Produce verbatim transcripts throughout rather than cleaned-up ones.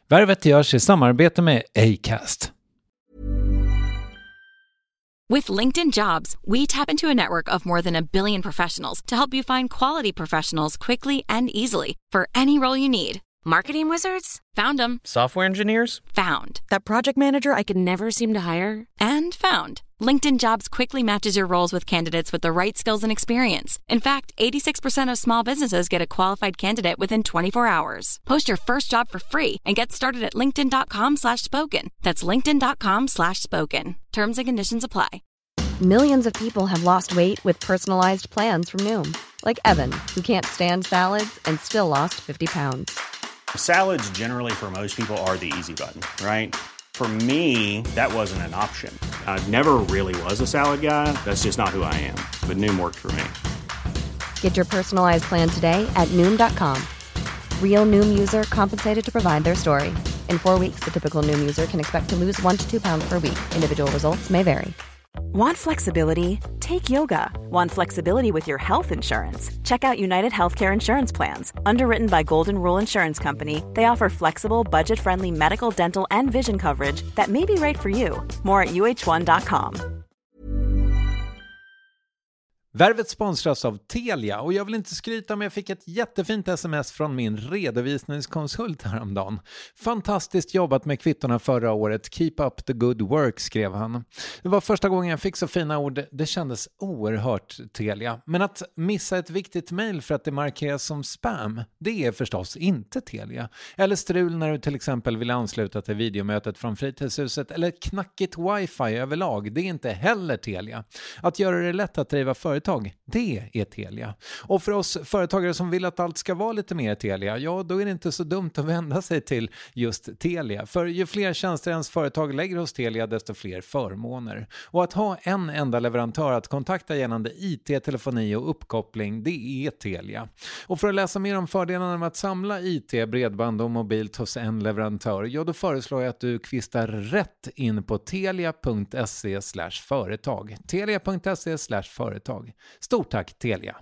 Värvet görs i samarbete med Acast. With LinkedIn Jobs, we tap into a network of more than a billion professionals to help you find quality professionals quickly and easily for any role you need. Marketing wizards? Found them. Software engineers? Found. That project manager I could never seem to hire? And found. LinkedIn Jobs quickly matches your roles with candidates with the right skills and experience. In fact, eighty-six percent of small businesses get a qualified candidate within twenty-four hours. Post your first job for free and get started at linkedin.com slash spoken. That's linkedin.com slash spoken. Terms and conditions apply. Millions of people have lost weight with personalized plans from Noom. Like Evan, who can't stand salads and still lost fifty pounds. Salads generally for most people are the easy button, right? For me, that wasn't an option. I never really was a salad guy. That's just not who I am. But Noom worked for me. Get your personalized plan today at Noom dot com. Real Noom user compensated to provide their story. In four weeks, the typical Noom user can expect to lose one to two pounds per week. Individual results may vary. Want flexibility? Take yoga. Want flexibility with your health insurance? Check out United Healthcare Insurance Plans. Underwritten by Golden Rule Insurance Company, they offer flexible, budget-friendly medical, dental, and vision coverage that may be right for you. More at u h one dot com. Värvet sponsras av Telia och jag vill inte skryta, men jag fick ett jättefint sms från min redovisningskonsult häromdagen. Fantastiskt jobbat med kvittorna förra året. Keep up the good work, skrev han. Det var första gången jag fick så fina ord. Det kändes oerhört Telia. Men att missa ett viktigt mejl för att det markeras som spam, det är förstås inte Telia. Eller strul när du till exempel vill ansluta till videomötet från fritidshuset, eller knackigt wifi överlag. Det är inte heller Telia. Att göra det lätt att driva företag, det är Telia. Och för oss företagare som vill att allt ska vara lite mer Telia, ja, då är det inte så dumt att vända sig till just Telia. För ju fler tjänster ens företag lägger hos Telia, desto fler förmåner. Och att ha en enda leverantör att kontakta gällande I T, telefoni och uppkoppling, det är Telia. Och för att läsa mer om fördelarna med att samla I T, bredband och mobilt hos en leverantör, ja, då föreslår jag att du kvistar rätt in på telia.se slash företag. telia.se slash företag. Stort tack Telia.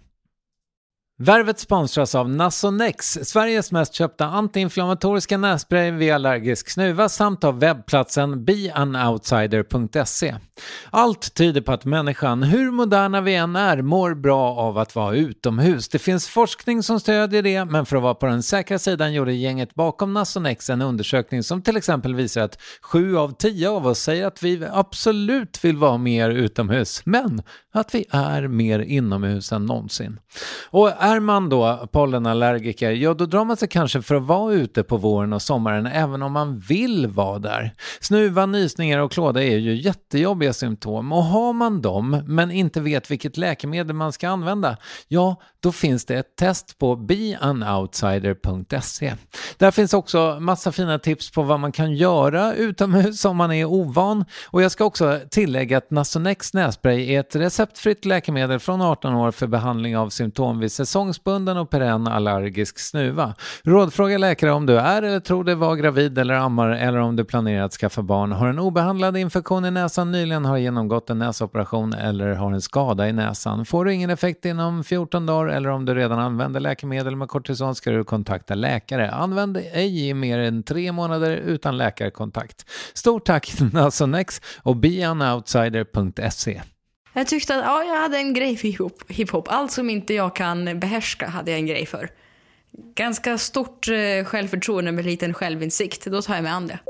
Värvet sponsras av Nasonex, Sveriges mest köpta antiinflammatoriska nässpray vid allergisk snuva, samt av webbplatsen be an outsider punkt se. Allt tyder på att människan, hur moderna vi än är, mår bra av att vara utomhus. Det finns forskning som stödjer det, men för att vara på den säkra sidan gjorde gänget bakom Nasonex en undersökning som till exempel visar att sju av tio av oss säger att vi absolut vill vara mer utomhus, men att vi är mer inomhus än någonsin. Och är man då pollenallergiker, ja, då drar man sig kanske för att vara ute på våren och sommaren även om man vill vara där. Snuva, nysningar och klåda är ju jättejobbiga symptom, och har man dem men inte vet vilket läkemedel man ska använda, ja, då finns det ett test på be an outsider punkt se. Där finns också massa fina tips på vad man kan göra utomhus om man är ovan, och jag ska också tillägga att Nasonex nässpray är ett receptfritt läkemedel från arton år för behandling av symptom vid säsongsbunden och perenn allergisk snuva. Rådfråga läkare om du är eller tror dig vara gravid eller ammar, eller om du planerar att skaffa barn, har en obehandlad infektion i näsan, nyligen har genomgått en näsoperation eller har en skada i näsan. Får du ingen effekt inom fjorton dagar, eller om du redan använder läkemedel med kortison, ska du kontakta läkare. Använd ej i mer än tre månader utan läkarkontakt. Stort tack Nasonex och be an outsider punkt se. Jag tyckte att ja, jag hade en grej för hiphop. hiphop. Allt som inte jag kan behärska hade jag en grej för. Ganska stort eh, självförtroende med liten självinsikt. Då tar jag mig an det.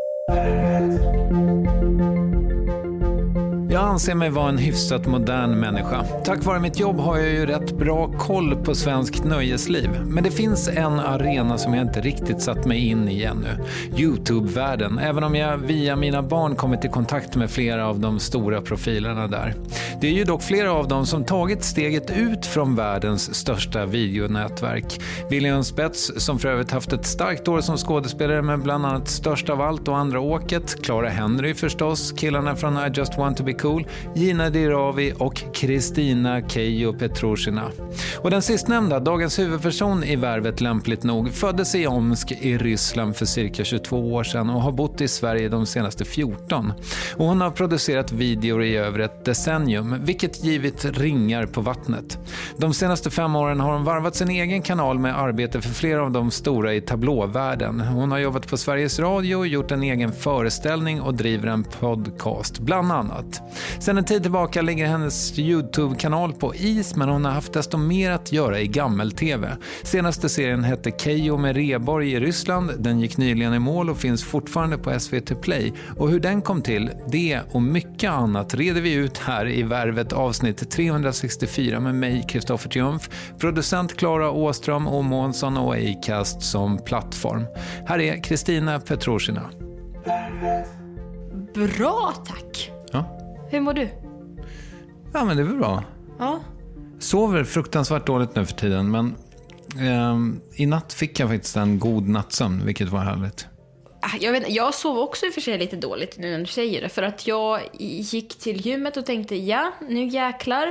Jag anser mig vara en hyfsat modern människa. Tack vare mitt jobb har jag ju rätt bra koll på svenskt nöjesliv. Men det finns en arena som jag inte riktigt satt mig in i ännu. YouTube-världen. Även om jag via mina barn kommit i kontakt med flera av de stora profilerna där. Det är ju dock flera av dem som tagit steget ut från världens största videonätverk. William Spets, som för övrigt haft ett starkt år som skådespelare med bland annat Störst av allt och Andra åket. Clara Henry förstås. Killarna från I Just Want to Be Cool, Gina Dirawi och Kristina Keijo Petrushina. Och den sistnämnda, dagens huvudperson i Värvet lämpligt nog, föddes i Omsk i Ryssland för cirka tjugotvå år sedan och har bott i Sverige de senaste fjorton. Och hon har producerat videor i över ett decennium, vilket givit ringar på vattnet. De senaste fem åren har hon varvat sin egen kanal med arbete för flera av de stora i tablåvärlden. Hon har jobbat på Sveriges Radio, gjort en egen föreställning och driver en podcast, bland annat. Sen en tid tillbaka ligger hennes YouTube-kanal på is, men hon har haft desto mer att göra i gammel-tv. Senaste serien hette Keijo med Reborg i Ryssland. Den gick nyligen i mål och finns fortfarande på S V T Play. Och hur den kom till, det och mycket annat reder vi ut här i Värvet avsnitt trehundrasextiofyra med mig, Kristoffer Triumf, producent Klara Åström och Månsson och Acast som plattform. Här är Kristina Petrushina. Bra, tack. Ja. Hur mår du? Ja, men det är väl bra. Ja. Sover fruktansvärt dåligt nu för tiden, men eh, i natt fick jag faktiskt en god nattsömn, vilket var härligt. Jag, vet, jag sov också i och för sig lite dåligt nu när du säger det. För att jag gick till gymmet och tänkte, ja, nu jäklar.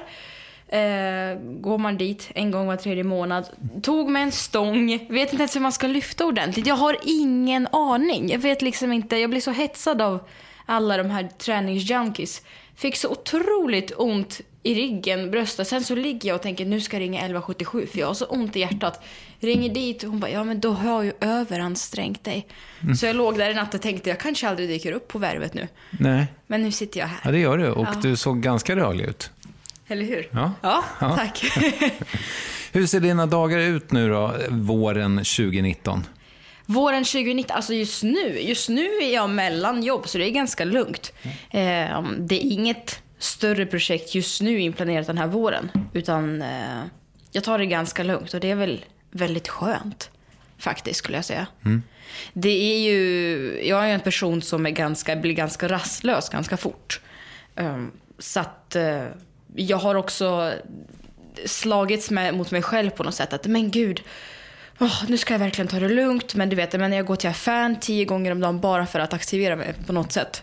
Eh, går man dit en gång var tredje månad. Tog med en stång. Vet inte ens hur man ska lyfta ordentligt. Jag har ingen aning. Jag vet liksom inte. Jag blir så hetsad av alla de här träningsjunkies. Fick så otroligt ont i ryggen, bröstet. Sen så ligger jag och tänker, nu ska jag ringa elva sjuttiosju för jag har så ont i hjärtat. Ringer dit och hon bara, ja men då har jag ju överansträngt dig. Mm. Så jag låg där i natt och tänkte, jag kanske aldrig dyker upp på Värvet nu. Nej. Men nu sitter jag här. Ja, det gör du. Och ja. Du såg ganska rörlig ut. Eller hur? Ja, ja, ja. Tack. Hur ser dina dagar ut nu då, våren tjugonitton? Våren tjugonitton, alltså just nu. Just nu är jag mellan jobb så det är ganska lugnt. Mm. Eh, det är inget större projekt just nu inplanerat den här våren. Utan eh, jag tar det ganska lugnt och det är väl väldigt skönt faktiskt skulle jag säga. Mm. Det är ju, jag är en person som är ganska, blir ganska rastlös ganska fort. Um, så att uh, jag har också slagits med, mot mig själv på något sätt. Att men gud, oh, nu ska jag verkligen ta det lugnt. Men du vet, men jag går till affären tio gånger om dagen bara för att aktivera mig på något sätt.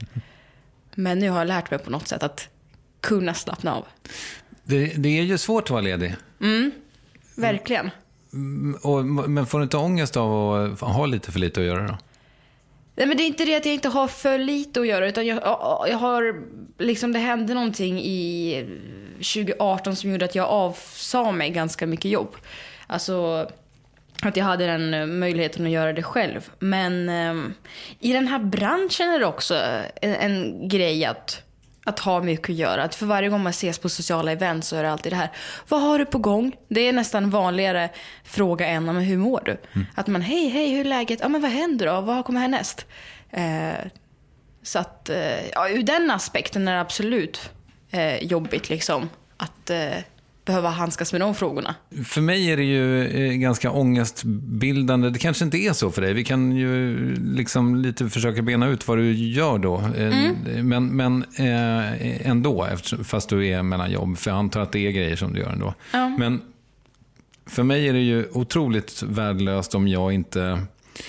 Men nu har jag lärt mig på något sätt att kunna slappna av. Det, det är ju svårt att vara ledig. Mm, verkligen. Mm, och, men får du inte ångest av att ha lite för lite att göra då? Nej, men det är inte det att jag inte har för lite att göra. Utan jag, jag har, liksom det hände någonting i tjugo arton som gjorde att jag avsa mig ganska mycket jobb. Alltså att jag hade den möjligheten att göra det själv. Men um, i den här branschen är det också en, en grej att, att ha mycket att göra. Att för varje gång man ses på sociala event så är det alltid det här. Vad har du på gång? Det är nästan vanligare fråga än om hur mår du? Mm. Att man, hej, hej, hur är läget? Ja, men vad händer då? Vad kommer härnäst? Eh, så att, eh, ja, ur den aspekten är det absolut eh, jobbigt liksom att eh, behöva handskas med de frågorna. För mig är det ju eh, ganska ångestbildande. Det kanske inte är så för dig. Vi kan ju liksom lite försöka bena ut vad du gör då. Eh, mm. Men, men eh, ändå, fast du är mellan jobb. För jag antar att det är grejer som du gör ändå. Mm. Men för mig är det ju otroligt värdelöst om jag inte...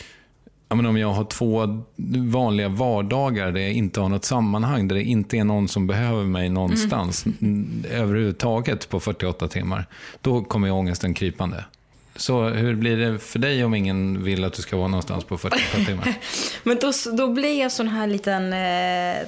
Ja, men om jag har två vanliga vardagar där jag inte har något sammanhang, där det inte är någon som behöver mig någonstans mm. överhuvudtaget på fyrtioåtta timmar, då kommer jag ångesten krypande. Så hur blir det för dig om ingen vill att du ska vara någonstans på fyrtioåtta timmar? Men då, då blir jag sån här liten... Eh,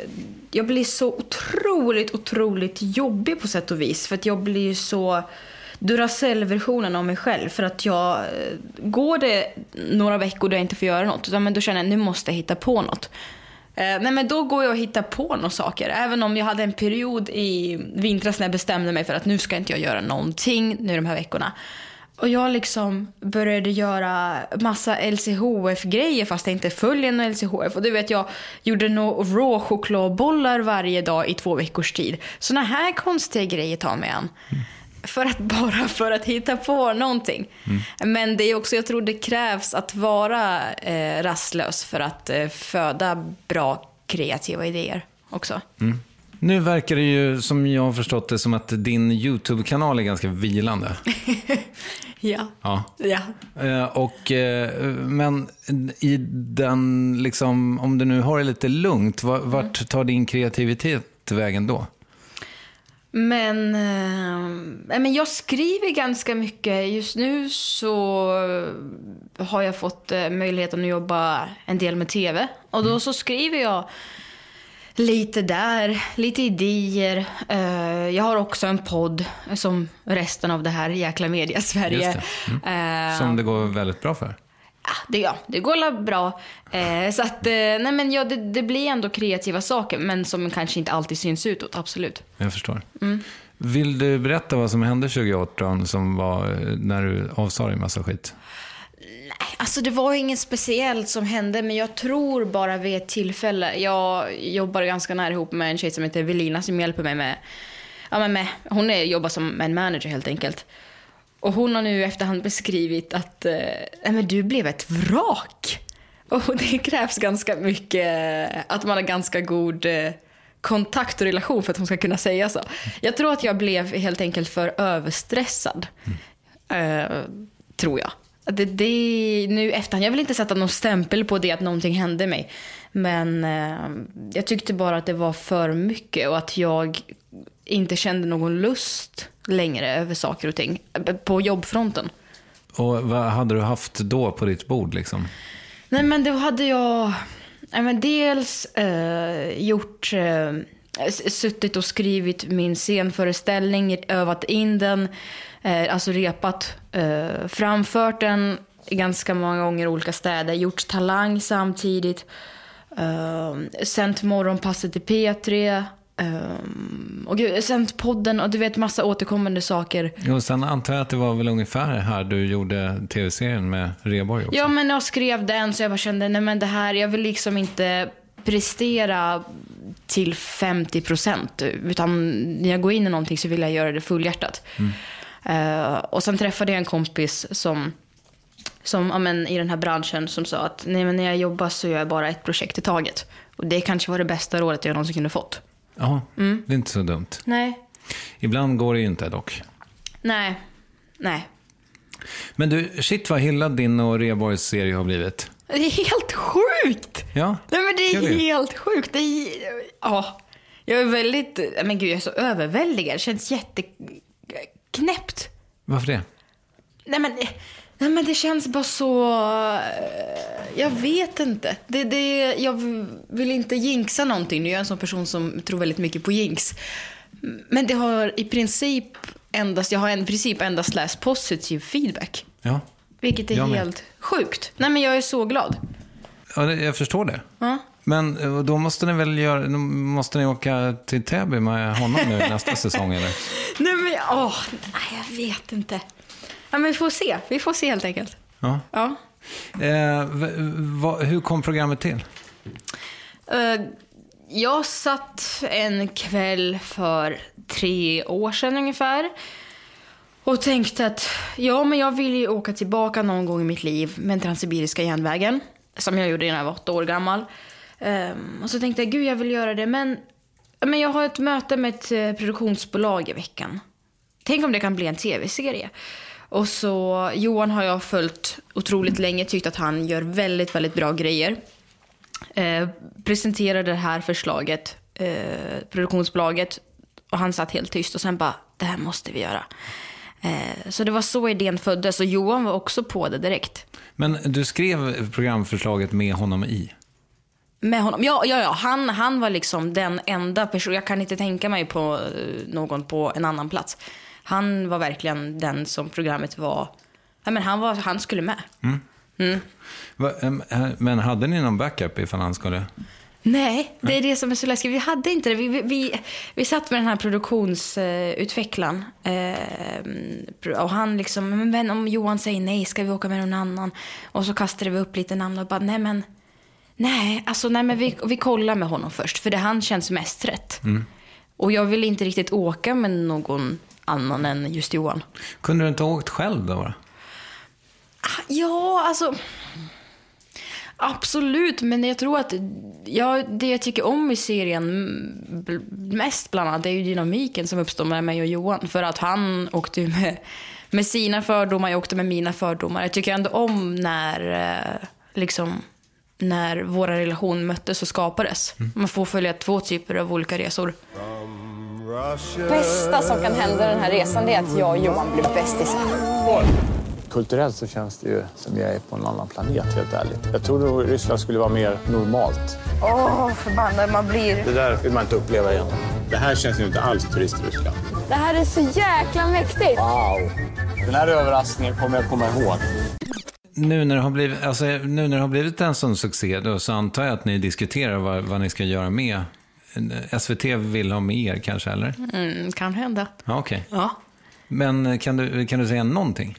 jag blir så otroligt, otroligt jobbig på sätt och vis. För att jag blir så... Duracell-versionen av mig själv. För att jag går det några veckor då jag inte får göra något. Utan men då känner jag nu måste jag hitta på något. Eh, nej men då går jag och hittar på några saker. Även om jag hade en period i vintras när jag bestämde mig för att nu ska inte jag göra någonting nu de här veckorna. Och jag liksom började göra massa L C H F-grejer fast jag inte följer någon L C H F. Och du vet, jag gjorde några raw chokladbollar varje dag i två veckors tid. Såna här konstiga grejer tar mig an. Mm. För att bara för att hitta på någonting. Mm. Men det är också, jag tror det krävs att vara eh, rastlös för att eh, föda bra kreativa idéer också. Mm. Nu verkar det ju, som jag har förstått det, som att din YouTube-kanal är ganska vilande. ja. Ja. ja. Eh, och, eh, men i den, liksom, om du nu har det lite lugnt, vart tar din kreativitet tagit vägen då? Men, äh, men jag skriver ganska mycket. Just nu så har jag fått äh, möjligheten att jobba en del med tv. Och då mm. så skriver jag lite där, lite idéer. Uh, jag har också en podd som resten av det här jäkla media Sverige. Just det. Mm. Uh, som det går väldigt bra för. Ja, det, ja, det går bra. Uh, så att, uh, nej men ja, det, det blir ändå kreativa saker, men som kanske inte alltid syns utåt, absolut. Jag förstår. Mm. Vill du berätta vad som hände tjugoarton som var när du avsade dig massa skit? Nej, alltså det var inget speciellt som hände, men jag tror bara vid ett tillfälle. Jag jobbar ganska nära ihop med en tjej som heter Evelina som hjälper mig med, ja, men med hon är, jobbar som en manager helt enkelt. Och hon har nu efterhand beskrivit att eh, men du blev ett vrak. Och det krävs ganska mycket, att man har ganska god eh, kontakt och relation för att hon ska kunna säga så. Jag tror att jag blev helt enkelt för överstressad. Mm. Eh, tror jag. Det, det, nu efterhand, jag vill inte sätta någon stämpel på det att någonting hände mig. Men eh, jag tyckte bara att det var för mycket och att jag inte kände någon lust längre över saker och ting på jobbfronten. Och vad hade du haft då på ditt bord liksom? Nej, men då hade jag ja, men dels eh, gjort eh, suttit och skrivit min scenföreställning, övat in den, eh, alltså repat, eh, framfört den ganska många gånger i olika städer, gjort Talang samtidigt, eh, sänt morgonpasset till P tre, Um, och gud, sänt podden och du vet massa återkommande saker. Jo, sen antar jag att det var väl ungefär här du gjorde tv-serien med Rheborg också. Ja, men jag skrev den så jag bara kände, nej men det här, jag vill liksom inte prestera till femtio procent, utan när jag går in i någonting så vill jag göra det fullhjärtat. Mm. Uh, och sen träffade jag en kompis som som ja, men, i den här branschen som sa att nej, men när jag jobbar så gör jag bara ett projekt i taget. Och det kanske var det bästa rådet jag någonsin kunde fått. Ja, mm. Det är inte så dumt. Nej. Ibland går det ju inte dock. Nej, nej. Men du, shit vad hyllad din och Rheborgs serie har blivit. Det är helt sjukt. Ja. Nej, men det är det. helt sjukt. Det är, ja, jag är väldigt, men gud, jag är så överväldigad. Det känns jätteknäppt. Varför det? Nej, men... Nej, men det känns bara så... Jag vet inte. Det, det, jag vill inte jinxa någonting. Jag är en sån person som tror väldigt mycket på jinx. Men det har i princip endast... Jag har i princip endast läst positiv feedback. Ja. Vilket är helt sjukt. Nej, men jag är så glad. Ja, jag förstår det. Ja. Men då måste ni väl göra... Måste ni åka till Täby med honom nu nästa säsong, eller? Nej, men... Åh, nej, jag vet inte. Ja, men vi får se. Vi får se helt enkelt. Ja. Ja. Eh, v- v- hur kom programmet till? Uh, jag satt en kväll för tre år sedan ungefär och tänkte att ja, men jag vill ju åka tillbaka någon gång i mitt liv med den transsibiriska järnvägen som jag gjorde när jag var åtta år gammal. Um, och så tänkte jag, gud, jag vill göra det, men, men jag har ett möte med ett uh, produktionsbolag i veckan. Tänk om det kan bli en tv-serie. Och så Johan har jag följt otroligt länge, tyckt att han gör väldigt, väldigt bra grejer. Eh, presenterade det här förslaget, eh, produktionsbolaget, och han satt helt tyst och sen bara, det här måste vi göra. Eh, så det var så idén föddes, och Johan var också på det direkt. Men du skrev programförslaget med honom i? Med honom, ja, ja, ja. Han, han var liksom den enda person, jag kan inte tänka mig på någon på en annan plats. Han var verkligen den som programmet var. Ja, men han, var, han skulle med. Mm. Mm. Va, men hade ni någon backup ifall han skulle? Nej, det är det som är så läskigt. Vi hade inte det. Vi, vi, vi, vi satt med den här produktionsutvecklaren. Eh, och han liksom, men om Johan säger nej, ska vi åka med någon annan? Och så kastade vi upp lite namn och bara, nej men, nej, alltså nej men vi, vi kollar med honom först. För det han känns mest rätt. Mm. Och jag vill inte riktigt åka med någon annan än just Johan. Kunde du inte ha åkt själv då? Ja, alltså absolut, men jag tror att ja, det jag tycker om i serien mest bland annat, det är ju dynamiken som uppstår med mig och Johan. För att han åkte med, med sina fördomar, jag åkte med mina fördomar. Jag tycker ändå om när liksom när våra relation möttes och skapades. Mm. Man får följa två typer av olika resor. Det bästa som kan hända den här resan är att jag och Johan blir bästisar. Kulturellt så känns det ju som jag är på en annan planet, helt ärligt. Jag trodde att Ryssland skulle vara mer normalt. Åh, oh, förbannad man blir. Det där vill man inte uppleva igen. Det här känns ju inte alls turistryssland. Det här är så jäkla mäktigt. Wow. Den här överraskningen kommer jag komma ihåg. Nu när det har blivit, alltså, nu när det har blivit en sån succé då, så antar jag att ni diskuterar vad, vad ni ska göra med. S V T vill ha med er kanske, eller? Mm, kan hända. Ja, okej. Ja. Men kan du, kan du säga någonting?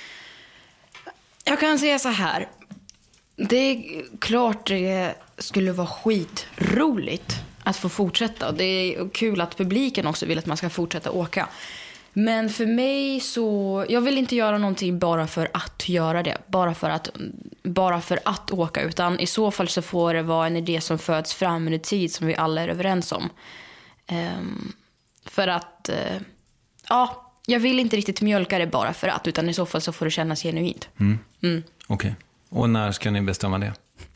Jag kan säga så här. Det är klart det skulle vara skitroligt att få fortsätta. Och det är kul att publiken också vill att man ska fortsätta åka. Men för mig så... Jag vill inte göra någonting bara för att göra det. Bara för att, bara för att åka. Utan i så fall så får det vara en idé som föds fram under tid som vi alla är överens om. Um, för att... Uh, ja... Jag vill inte riktigt mjölka det bara för att, utan i så fall så får det kännas genuint. Mm. Mm. Okej. Okay. Och när ska ni bestämma det?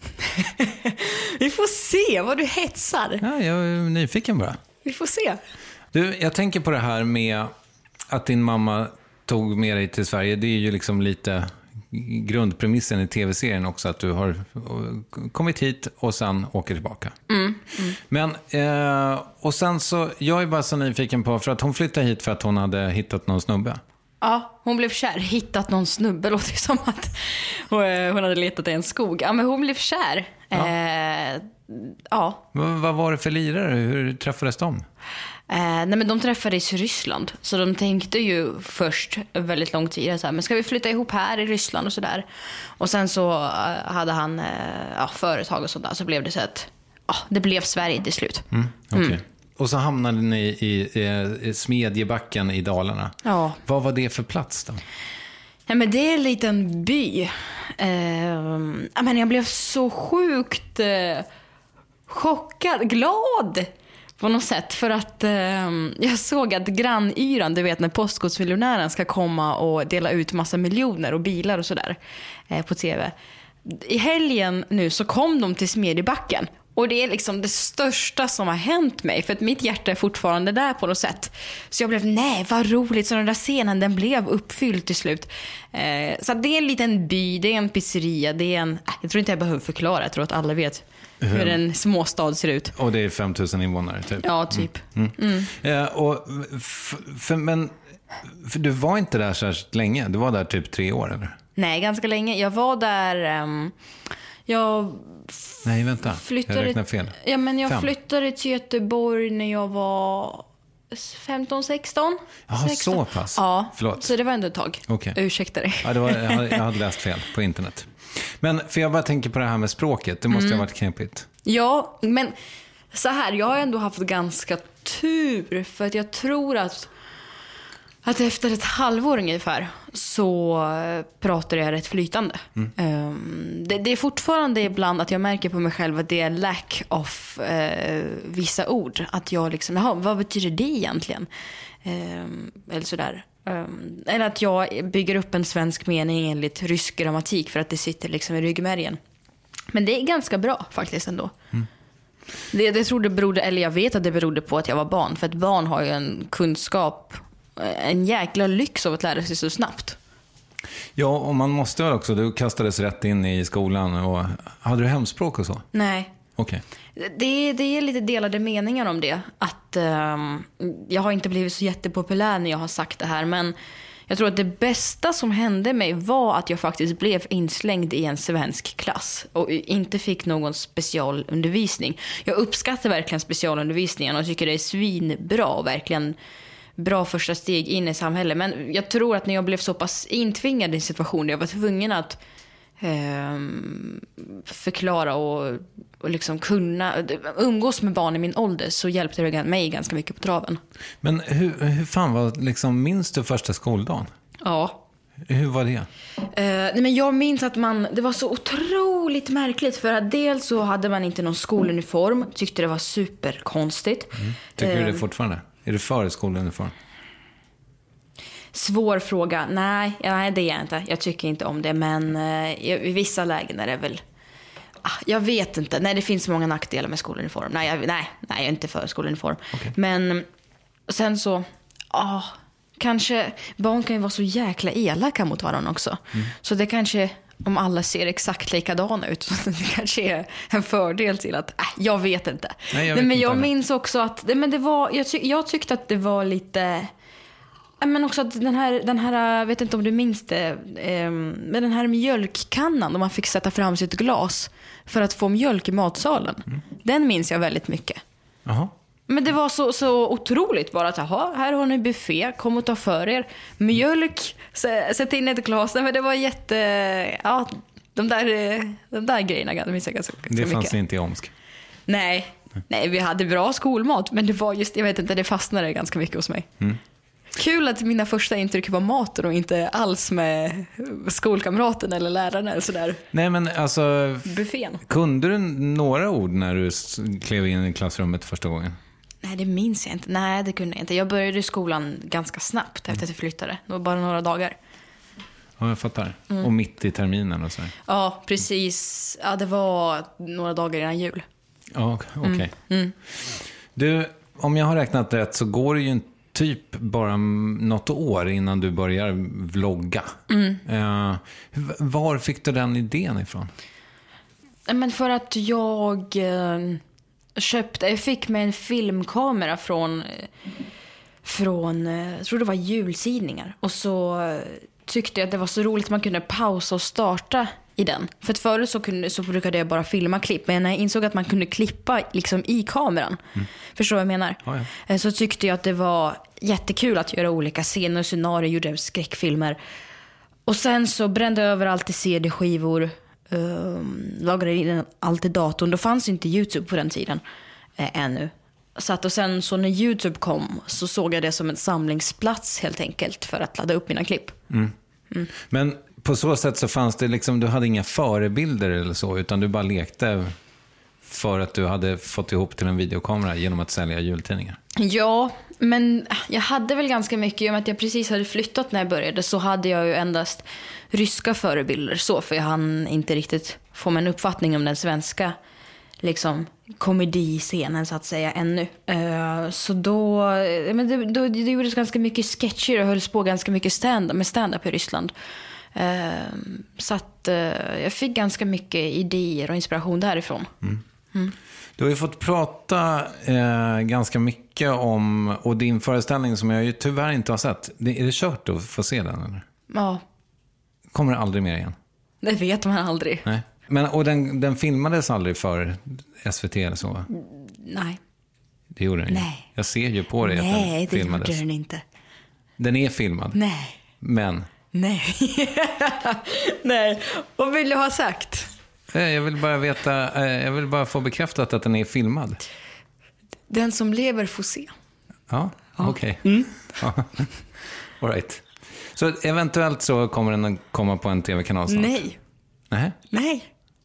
Vi får se vad du hetsar. Ja, jag är nyfiken bara. Vi får se. Du, jag tänker på det här med att din mamma tog med dig till Sverige. Det är ju liksom lite grundpremissen i tv-serien också, att du har kommit hit och sen åker tillbaka. Mm, mm. Men, eh, och sen så, jag är bara så nyfiken på, för att hon flyttade hit för att hon hade hittat någon snubbe. Ja, hon blev kär. Hittat någon snubbe, låter det som att hon, hon hade letat i en skog. Ja, men hon blev kär. Ja. Eh, ja. V- vad var det för lirare? Hur träffades de? Eh, nej men de träffades i Ryssland. Så de tänkte ju först väldigt lång tid så här, men ska vi flytta ihop här i Ryssland och sådär. Och sen så uh, hade han uh, ja, företag och sådär. Så blev det så att uh, det blev Sverige till slut. Mm, okay. mm. Och så hamnade ni i, i, i Smedjebacken i Dalarna. Ja. Vad var det för plats då? Ja, men det är en liten by. Uh, men jag blev så sjukt uh, chockad, glad på något sätt, för att eh, jag såg att grannyran, du vet när postkodsmiljonären ska komma och dela ut massa miljoner och bilar och sådär eh, på tv. I helgen nu så kom de till Smedjebacken och det är liksom det största som har hänt mig, för att mitt hjärta är fortfarande där på något sätt. Så jag blev, nej vad roligt, så den där scenen den blev uppfylld till slut. Eh, så det är en liten by, det är en pizzeria, det är en, jag tror inte jag behöver förklara, jag tror att alla vet hur en småstad ser ut. Och det är fem tusen invånare typ. Ja, typ. Mm. Mm. Mm. Eh, och f- för, men för du var inte där särskilt länge. Du var där typ tre år eller? Nej, ganska länge. Jag var där um, jag f- Nej, vänta. Flyttade, jag räknar fel. Ja, men jag Fem. flyttade till Göteborg när jag var femton sexton. Ja, så pass. Ja, förlåt. så det var ändå ett tag. Okay. Ursäkta dig. Ja, det var, jag, hade, jag hade läst fel på internet. Men för jag bara tänker på det här med språket. Det måste mm. ju ha varit knepigt. Ja, men så här, jag har ändå haft ganska tur. För att jag tror att Att efter ett halvår ungefär så pratar jag rätt flytande. Mm. Um, det, det är fortfarande ibland att jag märker på mig själv att det är lack of uh, vissa ord. Att jag liksom, jaha, vad betyder det egentligen? Um, eller sådär. Um, eller att jag bygger upp en svensk mening enligt rysk grammatik för att det sitter liksom i ryggmärgen. Men det är ganska bra faktiskt ändå. Mm. Det, det tror det berodde, eller jag vet att det berodde på att jag var barn. För att barn har ju en kunskap, en jäkla lyx av att lära sig så snabbt. Ja, och man måste väl också, du kastades rätt in i skolan. Och, hade du hemspråk och så? Nej. Okej. Okay. Det, det är lite delade meningar om det. Att um, jag har inte blivit så jättepopulär när jag har sagt det här. Men jag tror att det bästa som hände mig var att jag faktiskt blev inslängd i en svensk klass. Och inte fick någon specialundervisning. Jag uppskattar verkligen specialundervisningen och tycker det är svinbra och verkligen bra första steg in i samhället. Men jag tror att när jag blev så pass intvingad i en situation där jag var tvungen att eh, förklara och, och liksom kunna umgås med barn i min ålder, så hjälpte det mig ganska mycket på traven. Men hur, hur fan var liksom, minns du första skoldagen? Ja. Hur var det? Uh, nej men jag minns att man, det var så otroligt märkligt. För att dels så hade man inte någon skoluniform. Tyckte det var superkonstigt. Mm. Tycker uh, du det fortfarande? Är du för skoluniform? Svår fråga. Nej, nej, det är jag inte. Jag tycker inte om det. Men uh, i vissa lägen är det väl Jag vet inte. Nej, det finns många nackdelar med skoluniform. Nej, jag, nej, nej, jag är inte för skoluniform. Okay. Men sen så, ja, kanske barn kan ju vara så jäkla elaka mot varandra också. Mm. Så det kanske, om alla ser exakt likadana ut, det kanske är en fördel till att, äh, jag vet inte. Nej, jag nej, vet men inte jag heller. minns också att, men det var, jag, ty, jag tyckte att det var lite... Men också att den här, den här, jag vet inte om du minns det, eh, med den här mjölkkannan då man fick sätta fram sitt glas för att få mjölk i matsalen. Mm. Den minns jag väldigt mycket. Aha. Men det var så, så otroligt bara att, aha, här har ni buffé, kom och ta för er. Mjölk, sätt in ett glas. Men det var jätte, ja, de där, de där grejerna minns jag ganska, ganska mycket. Det fanns inte i Omsk. Nej, nej, vi hade bra skolmat, men det var just, jag vet inte, det fastnade ganska mycket hos mig. Mm. Kul att mina första intryck var maten och inte alls med skolkamraten eller läraren eller sådär. Nej, men alltså, buffén. Kunde du några ord när du klev in i klassrummet första gången? Nej, det minns jag inte. Nej, det kunde jag inte. Jag började i skolan ganska snabbt efter att jag flyttade. Det var bara några dagar. Ja, jag fattar. Mm. Och mitt i terminen och så här. Ja, precis. Ja, det var några dagar innan jul. Ja, okej. Okay. Mm. Mm. Du, om jag har räknat rätt så går det ju inte typ bara något år innan du börjar vlogga. Mm. Uh, var fick du den idén ifrån? Men för att jag uh, köpte, jag fick med en filmkamera från, från uh, jag tror det var julsidningar. Och så uh, tyckte jag att det var så roligt att man kunde pausa och starta i den. För att förut så, kunde, så brukade jag bara filma klipp. Men när jag insåg att man kunde klippa liksom i kameran. Mm. Förstår vad jag menar? Ja, ja. Så tyckte jag att det var jättekul att göra olika scener och scenarier. Gjorde skräckfilmer. Och sen så brände jag över allt i C D-skivor. Um, lagade in allt i datorn. Då fanns inte YouTube på den tiden. Eh, ännu. Så att, och sen så när YouTube kom så såg jag det som en samlingsplats helt enkelt. För att ladda upp mina klipp. Mm. Mm. Men på så sätt så fanns det liksom, du hade inga förebilder eller så, utan du bara lekte för att du hade fått ihop till en videokamera genom att sälja jultidningar. Ja, men jag hade väl ganska mycket, i och med att jag precis hade flyttat när jag började, så hade jag ju endast ryska förebilder så, för jag hann inte riktigt få mig en uppfattning om den svenska liksom komediscenen så att säga ännu. Uh, så då, men det, då det gjordes ganska mycket sketcher och hölls på ganska mycket stand med stand-up i Ryssland. Uh, så att uh, jag fick ganska mycket idéer och inspiration därifrån. Mm. Mm. Du har ju fått prata eh, ganska mycket om, och din föreställning som jag ju tyvärr inte har sett. Det, är det kört att få se den eller? Ja. Kommer det aldrig mer igen? Det vet man aldrig. Nej. Men, och den, den filmades aldrig för S V T eller så? Nej. Det gjorde den. Nej. Jag ser ju på dig att Nej, den filmades. Nej, det gjorde den inte. Den är filmad? Nej. Men? Nej. Nej. Vad vill du ha sagt? Jag vill bara veta, jag vill bara få bekräftat att den är filmad. Den som lever får se. Ja, ja. okej. Okay. Mm. All right. Så eventuellt så kommer den att komma på en tv-kanal snart? Nej. Nej. Nej.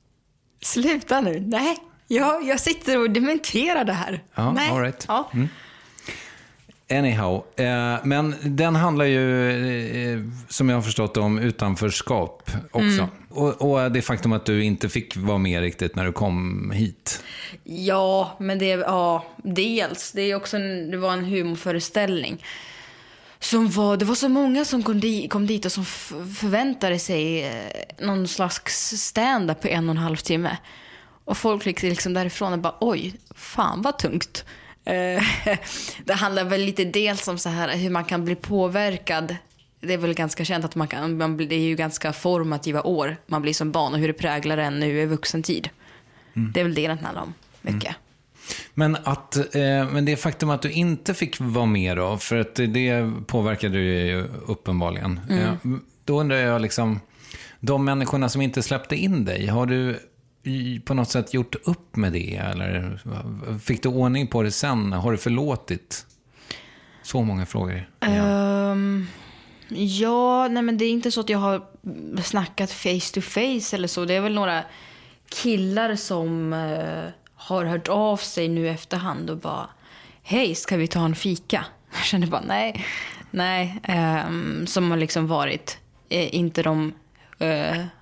Sluta nu. Nej. Jag, jag sitter och dementerar det här. Ja, Nej. all right. Ja. Mm. Anyhow, eh, men den handlar ju, eh, som jag har förstått, om utanförskap också. Mm. Och, och det faktum att du inte fick vara med riktigt när du kom hit. Ja, men det, ja, dels. Det, är också en, det var en humorföreställning. Som var, det var så många som kom, di, kom dit och som f- förväntade sig eh, någon slags stand-up på en och en halv timme. Och folk gick liksom därifrån och bara, oj, fan vad tungt. Det handlar väl lite dels om så här hur man kan bli påverkad. Det är väl ganska känt att man kan, man, det är ju ganska formativa år man blir som barn och hur det präglar en nu i vuxentid. Mm. Det är väl det det handlar om mycket. Mm. Men, att, eh, men det faktum att du inte fick vara med då, för att det påverkade ju uppenbarligen. Mm. Eh, då undrar jag liksom, de människorna som inte släppte in dig, har du på något sätt gjort upp med det, eller fick du ordning på det sen? Har du förlåtit? Så många frågor. Um, ja, nej men det är inte så att jag har snackat face to face eller så. Det är väl några killar som uh, har hört av sig nu efterhand och bara, hej, ska vi ta en fika? Jag känner bara, nej, nej. Um, som har liksom varit uh, inte de uh,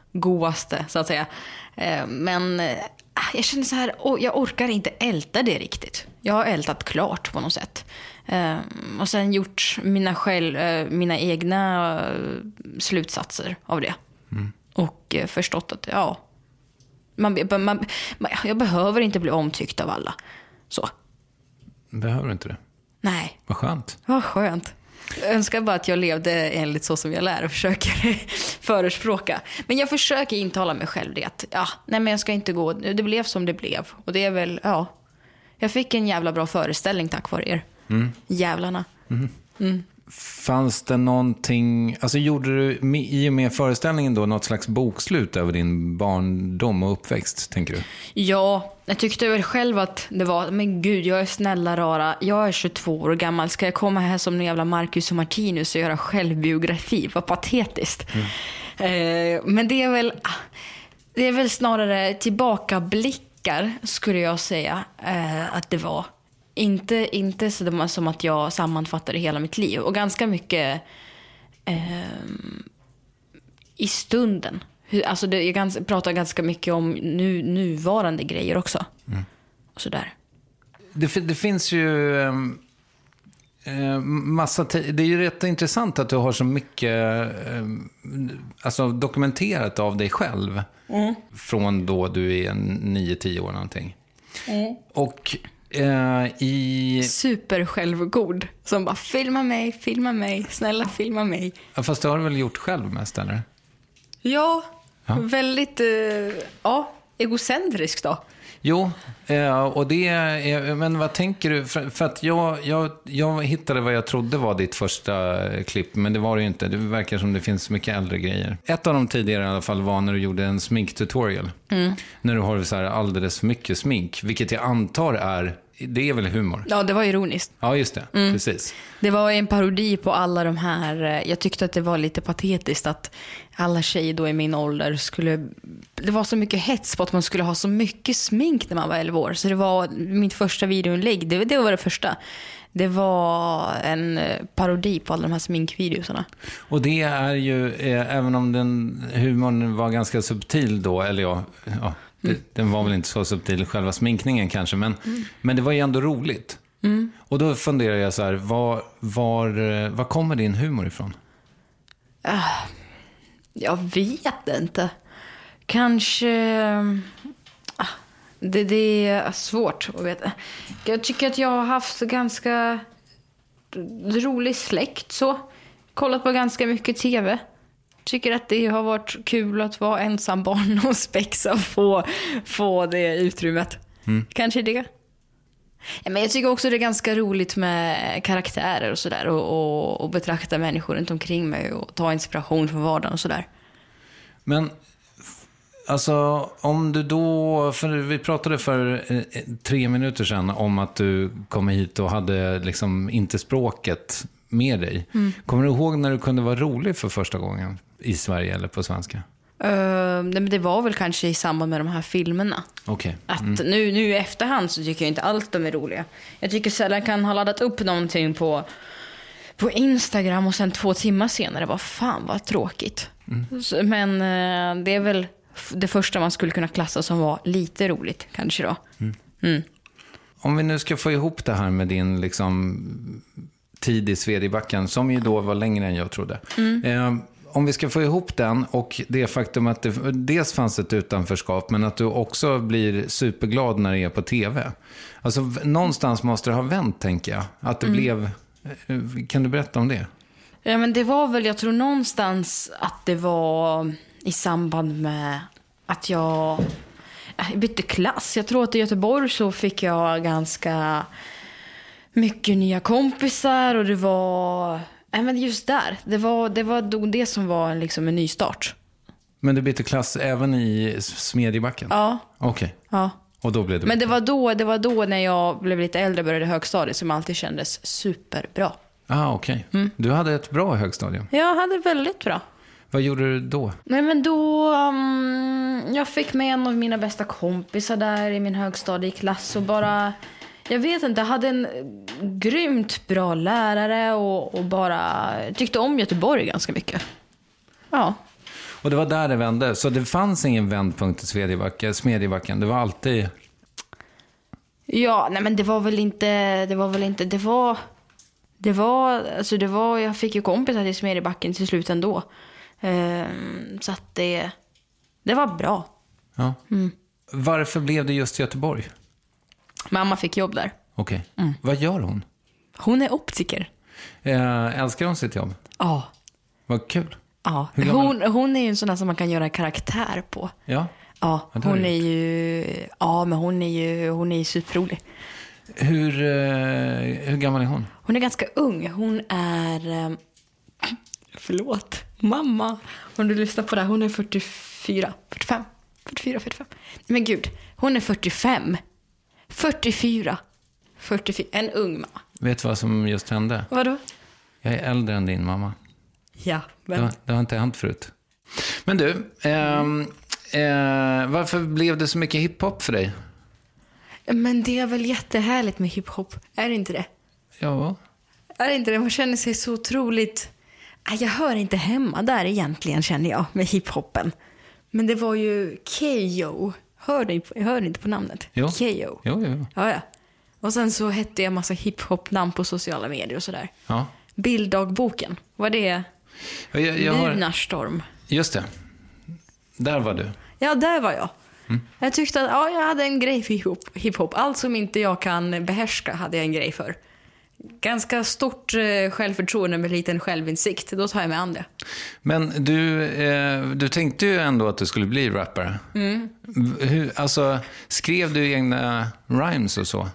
godaste så att säga. Eh, men eh, jag känner så här, oh, jag orkar inte älta det riktigt. Jag har ältat klart på något sätt. Eh, och sen gjort mina, själv, eh, mina egna eh, slutsatser av det. Mm. Och eh, förstått att ja, man, man, man, jag behöver inte bli omtyckt av alla. Så. Behöver du inte det? Nej. Vad skönt. Vad skönt. Jag önskar bara att jag levde enligt så som jag lär och försöker förespråka. Men jag försöker intala mig själv det att ja, nej men jag ska inte gå. Det blev som det blev. Och det är väl, ja. Jag fick en jävla bra föreställning tack vare er. Mm. Jävlarna. Mm. Mm. Fanns det någonting, alltså gjorde du i och med föreställningen då något slags bokslut över din barndom och uppväxt, tänker du? Ja, jag tyckte väl själv att det var, men gud, jag är snälla rara, jag är tjugotvå år gammal, ska jag komma här som en jävla Marcus och Martinus och göra självbiografi? Vad patetiskt. Mm. Eh, men det är väl det är väl snarare tillbakablickar, skulle jag säga, eh, att det var. Inte, inte så det var som att jag sammanfattade hela mitt liv. Och ganska mycket eh, i stunden. Alltså det, jag gans, pratar ganska mycket om nu, nuvarande grejer också. Mm. Och sådär. Det, det finns ju eh, massa... T- det är ju rätt intressant att du har så mycket eh, alltså dokumenterat av dig själv. Mm. Från då du är nio tio år någonting. Mm. Och... Uh, i... super självgod som bara filma mig, filma mig, snälla filma mig. Ja, fast det har du väl gjort själv mest, eller? Ja, ja. väldigt uh, ja, egocentriskt då. Jo, uh, och det är, men vad tänker du? För, för att jag, jag, jag hittade vad jag trodde var ditt första klipp, men det var det ju inte. Det verkar som det finns mycket äldre grejer. Ett av de tidigare i alla fall var när du gjorde en sminktutorial. Mm. När du har så här alldeles för mycket smink, vilket jag antar är, det är väl humor? Ja, det var ironiskt. Ja, just det. Mm. Precis. Det var en parodi på alla de här... Jag tyckte att det var lite patetiskt att alla tjejer då i min ålder skulle... Det var så mycket hets på att man skulle ha så mycket smink när man var elva år. Så det var mitt första videoinlägg. Det, det var det första. Det var en parodi på alla de här sminkvideosarna. Och det är ju, eh, även om den humorn var ganska subtil då, eller ja... ja. Mm. Den var väl inte så subtil, själva sminkningen kanske, men, mm. men det var ju ändå roligt. Mm. Och då funderar jag så här, var, var, var kommer din humor ifrån? Uh, jag vet inte. Kanske... Uh, det, det är svårt att veta. Jag tycker att jag har haft ganska rolig släkt så. Kollat på ganska mycket tv. Tycker att det har varit kul att vara ensam barn och spexa och få, få det utrymmet. Mm. Kanske det. Ja, men jag tycker också det är ganska roligt med karaktärer och sådär. Och, och, och betrakta människor runt omkring mig och ta inspiration från vardagen och sådär. Men alltså om du då, för vi pratade för eh, tre minuter sedan om att du kom hit och hade liksom inte språket med dig. Mm. Kommer du ihåg när du kunde vara rolig för första gången i Sverige eller på svenska? Uh, det var väl kanske i samband med de här filmerna. Okay. Att mm. nu, nu i efterhand så tycker jag inte allt de är roliga. Jag tycker sällan kan ha laddat upp någonting på, på Instagram och sen två timmar senare var fan vad tråkigt. Mm. Så, men uh, det är väl det första man skulle kunna klassa som var lite roligt kanske då. Mm. Mm. Om vi nu ska få ihop det här med din liksom tid i Svedjebacken, som ju då var längre än jag trodde. Mm. Eh, om vi ska få ihop den och det faktum att det dels fanns ett utanförskap, men att du också blir superglad när det är på tv. Alltså någonstans måste det ha vänt, tänker jag. Att det mm. blev... Kan du berätta om det? Ja, men det var väl, jag tror någonstans att det var i samband med att jag, jag bytte klass. Jag tror att i Göteborg så fick jag ganska mycket nya kompisar och det var... Nej, men just där. Det var det, var det som var liksom en ny start. Men du bytte klass även i Smedjebacken? Ja. Okej. Okay. Ja. Och då blev det... Men det var då, det var då när jag blev lite äldre och började högstadiet som alltid kändes superbra. Ah, okej. Okay. Mm. Du hade ett bra högstadium. Jag hade väldigt bra. Vad gjorde du då? Nej, men då... Um, jag fick med en av mina bästa kompisar där i min högstadieklass och bara... Jag vet inte, jag hade en grymt bra lärare och, och bara tyckte om Göteborg ganska mycket. Ja. Och det var där det vände. Så det fanns ingen vändpunkt i Smedjebacken. Smedjebacken. Det var alltid... Ja, nej men det var väl inte... Det var väl inte... Det var... Det var... Alltså det var... Jag fick ju kompisar till Smedjebacken till slut ändå. Um, så att det... Det var bra. Ja. Mm. Varför blev det just Göteborg? Mamma fick jobb där. Okej. Okay. Mm. Vad gör hon? Hon är optiker. Eh, älskar hon sitt jobb? Ja. Vad kul. Ja. Hon, hon är ju en sån där som man kan göra karaktär på. Ja. Ja, hon är ju... Ja, men hon är ju, hon är ju superrolig. Hur, eh, hur gammal är hon? Hon är ganska ung. Hon är... Eh, förlåt. Mamma. Om du lyssnar på det här. Hon är fyrtiofyra. fyrtiofem. fyrtiofyra, fyrtiofem. Men gud. Hon är fyrtiofem. fyrtiofyra. fyrtiofyra. En ung mamma. Vet du vad som just hände? Vadå? Jag är äldre än din mamma. Ja, men... Det har, det har inte hänt förut. Men du, eh, eh, varför blev det så mycket hiphop för dig? Men det är väl jättehärligt med hiphop. Är det inte det? Ja. Är det inte det? Man känner sig så otroligt... Jag hör inte hemma där egentligen, känner jag, med hiphopen. Men det var ju K O. Hör du, jag hör inte på namnet. Jo. K O. Jo, jo. Ja, ja. Och sen så hette jag massa hiphop-namn på sociala medier och sådär. Ja. Bilddagboken. Var det jag, jag har... Lunarstorm? Just det. Där var du. Ja, där var jag. Mm. Jag tyckte att ja, jag hade en grej för hiphop. hiphop. Allt som inte jag kan behärska hade jag en grej för. Ganska stort eh, självförtroende med liten självinsikt. Då tar jag mig an det. Men du, eh, du tänkte ju ändå att du skulle bli rappare. Mm. Hur, alltså, skrev du egna rhymes och så?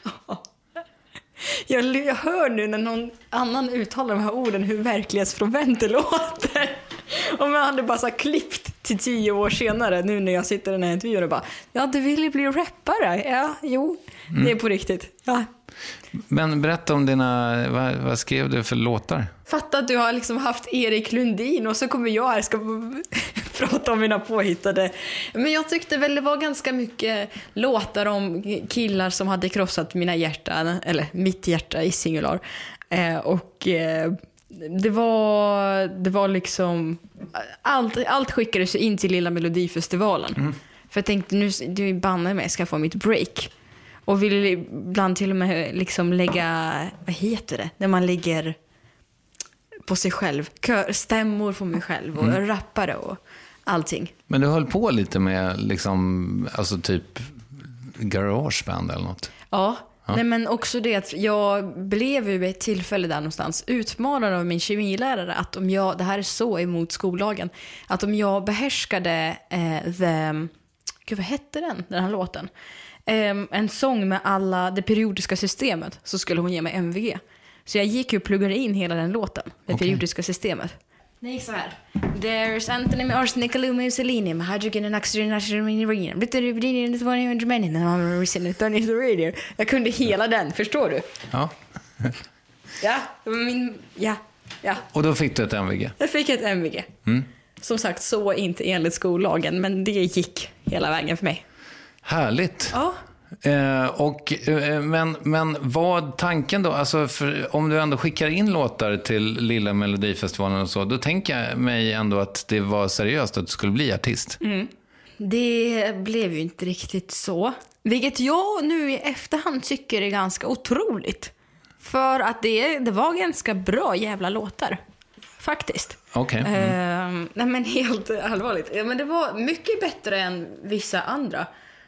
jag, jag hör nu när någon annan uttalar de här orden hur verklighetsfrånvänt det låter. Om jag hade bara så klippt till tio år senare, nu när jag sitter i den här intervjun och bara, ja, du vill ju bli rappare. Ja, jo, mm. Det är på riktigt. Ja. Men berätta om dina, vad, vad skrev du för låtar? Fatta att du har liksom haft Erik Lundin och så kommer jag här ska prata om mina påhittade. Men jag tyckte väl det var ganska mycket låtar om killar som hade krossat mina hjärtan, eller mitt hjärta i singular. Eh, och eh, det var det var liksom allt, allt skickades in till Lilla Melodifestivalen. Mm. För jag tänkte nu du bannar mig, ska få mitt break. Och vill ibland till och med liksom lägga, vad heter det? När man lägger på sig själv. Kör, stämmor på mig själv och mm. rappare och allting. Men du höll på lite med liksom, alltså typ garageband eller något? Ja, ja. Nej, men också det att jag blev ju vid ett tillfälle där någonstans utmanad av min kemilärare att om jag, det här är så emot skollagen, att om jag behärskade eh, the, gud vad hette den, den här låten? Um, en sång med alla det periodiska systemet, så skulle hon ge mig M V G. Så jag gick ju och pluggade in hela den låten, det okay. periodiska systemet. Nej, så här. There's antimony, arsenic, aluminum, selenium, hydrogen, oxygen, nitrogen, nitrogen. Jag kunde hela den, förstår du? Ja. Ja, min, ja, ja. Och då fick du ett M V G? Jag fick ett M V G. Mm. Som sagt, så inte enligt skollagen, men det gick hela vägen för mig. Härligt. Ja. Eh, och, eh, men, men vad tanken då? Alltså för, om du ändå skickar in låtar till Lilla Melodifestivalen och så, då tänker jag mig ändå att det var seriöst att du skulle bli artist. Mm. Det blev ju inte riktigt så. Vilket jag nu i efterhand tycker är ganska otroligt. För att det, det var ganska bra jävla låtar. Faktiskt. Okej. Okay. Mm. Uh, nej men helt allvarligt. Men det var mycket bättre än vissa andra.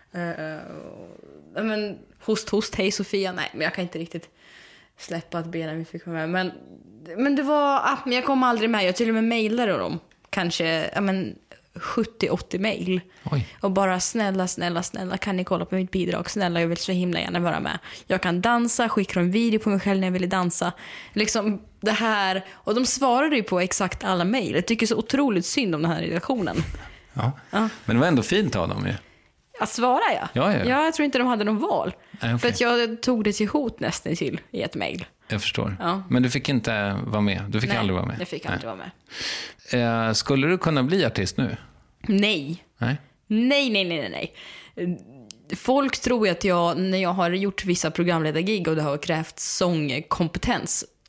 Uh, men host, host, hej Sofia. Nej, men jag kan inte riktigt släppa att Benjamin fick vara med. Men, men det var, ah, men jag kom aldrig med. Jag till och med mejlade dem. Kanske, ja men sjuttio åttio mejl. Och bara snälla, snälla, snälla, kan ni kolla på mitt bidrag? Snälla, jag vill så himla gärna vara med. Jag kan dansa, skicka en video på mig själv när jag ville dansa. Liksom det här. Och de svarade ju på exakt alla mejl. Jag tycker så otroligt synd om den här redaktionen. Ja, ja. Men det var ändå fint av dem ju. Att svara, ja. Ja, ja. Ja, jag tror inte de hade någon val. Nej, okay. För att jag tog det till hot nästan till i ett mejl. Jag förstår. Ja. Men du fick inte vara med? Du fick Nej, aldrig vara med? jag fick aldrig vara med. Eh, skulle du kunna bli artist nu? Nej. Nej? Nej, nej, nej, nej. Folk tror att jag, när jag har gjort vissa programledargig och det har krävt sångkompetens,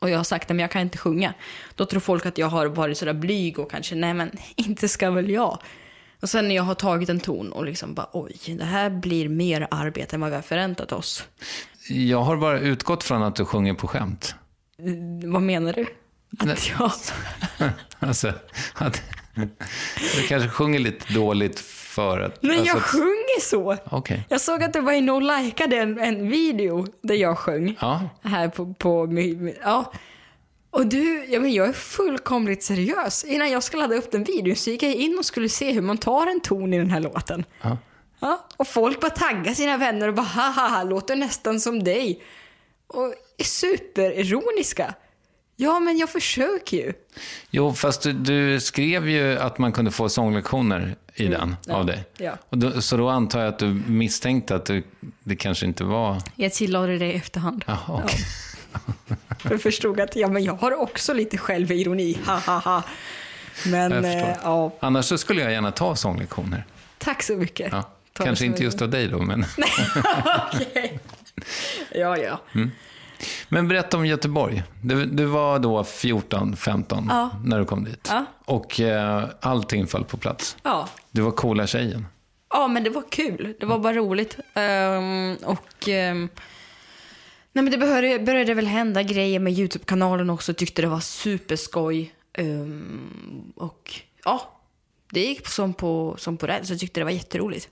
och jag har sagt att jag kan inte sjunga, då tror folk att jag har varit sådär blyg och kanske, nej men inte ska väl jag. Och sen när jag har tagit en ton och liksom bara, oj, det här blir mer arbete än vad vi har förväntat oss. Jag har bara utgått från att du sjunger på skämt. Mm, vad menar du? Att nej. jag... alltså, att du kanske sjunger lite dåligt för att... Men alltså jag att... sjunger så. Okay. Jag såg att du var inne och likade en, en video där jag sjöng. Ja. Här på... på ja. Och du, ja, men jag är fullkomligt seriös. Innan jag skulle ladda upp den videon så gick jag in och skulle se hur man tar en ton i den här låten. Ja. Ja, och folk bara taggar sina vänner och bara, haha, låter nästan som dig. Och är superironiska. Ja, men jag försöker ju. Jo, fast du, du skrev ju att man kunde få sånglektioner i mm. den ja. av dig. Ja. Och då, så då antar jag att du misstänkte att du, det kanske inte var... Jag tillade det i efterhand. Jaha, okej. Ja. Jag förstod att ja, men jag har också lite självironi. Hahaha. Men eh, ja. Annars så skulle jag gärna ta sånglektioner. Tack så mycket. Ja. Kanske inte just av dig då, men... Nej, okej. Ja, ja. Mm. Men berätta om Göteborg. Du, du var då fjorton femton ja. när du kom dit. Ja. Och eh, allting föll på plats. Ja. Du var coola tjejen. Ja, men det var kul. Det var bara roligt. Um, och... Um, nej, men det började, började väl hända grejer med YouTube-kanalen också. Tyckte det var superskoj. Um, och ja, det gick som på, som på rätt. Så jag tyckte det var jätteroligt.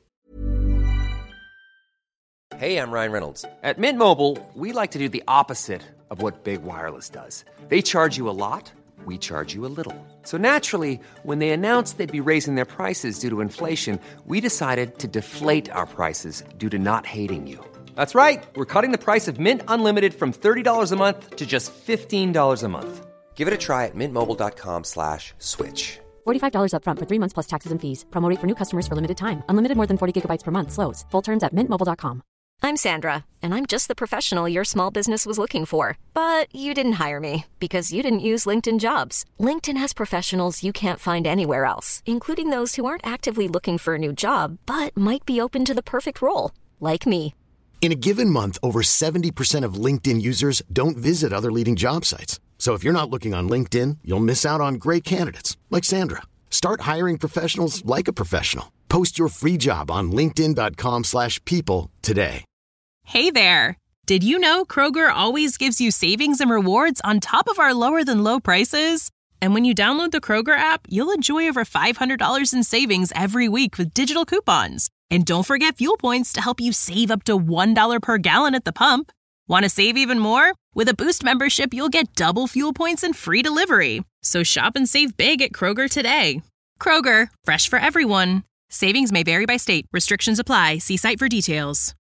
Hey, I'm Ryan Reynolds. At Mint Mobile, we like to do the opposite of what Big Wireless does. They charge you a lot, we charge you a little. So naturally, when they announced they'd be raising their prices due to inflation, we decided to deflate our prices due to not hating you. That's right. We're cutting the price of Mint Unlimited from thirty dollars a month to just fifteen dollars a month. Give it a try at mintmobile.com slash switch. forty-five dollars up front for three months plus taxes and fees. Promo rate for new customers for limited time. Unlimited more than forty gigabytes per month. Slows full terms at mint mobile dot com. I'm Sandra, and I'm just the professional your small business was looking for. But you didn't hire me because you didn't use LinkedIn Jobs. LinkedIn has professionals you can't find anywhere else, including those who aren't actively looking for a new job, but might be open to the perfect role, like me. In a given month, over seventy percent of LinkedIn users don't visit other leading job sites. So if you're not looking on LinkedIn, you'll miss out on great candidates like Sandra. Start hiring professionals like a professional. Post your free job on linkedin dot com slash people today. Hey there. Did you know Kroger always gives you savings and rewards on top of our lower than low prices? And when you download the Kroger app, you'll enjoy over five hundred dollars in savings every week with digital coupons. And don't forget fuel points to help you save up to one dollar per gallon at the pump. Want to save even more? With a Boost membership, you'll get double fuel points and free delivery. So shop and save big at Kroger today. Kroger, fresh for everyone. Savings may vary by state. Restrictions apply. See site for details.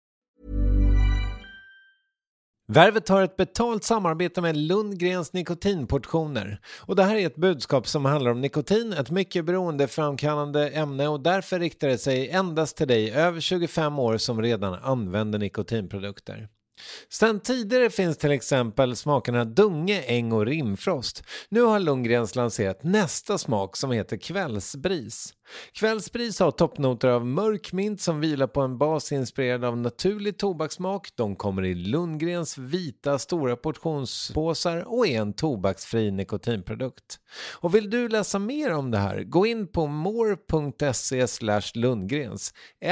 Värvet har ett betalt samarbete med Lundgrens nikotinportioner. Och det här är ett budskap som handlar om nikotin, ett mycket beroendeframkallande ämne, och därför riktar det sig endast till dig över tjugofem år som redan använder nikotinprodukter. Sedan tidigare finns till exempel smakerna Dunge, Äng och Rimfrost. Nu har Lundgrens lanserat nästa smak som heter Kvällsbris. Kvällsbris har toppnoter av mörk mint som vilar på en bas inspirerad av naturlig tobakssmak. De kommer i Lundgrens vita stora portionspåsar och är en tobaksfri nikotinprodukt. Och vill du läsa mer om det här, gå in på more.se slash Lundgrens.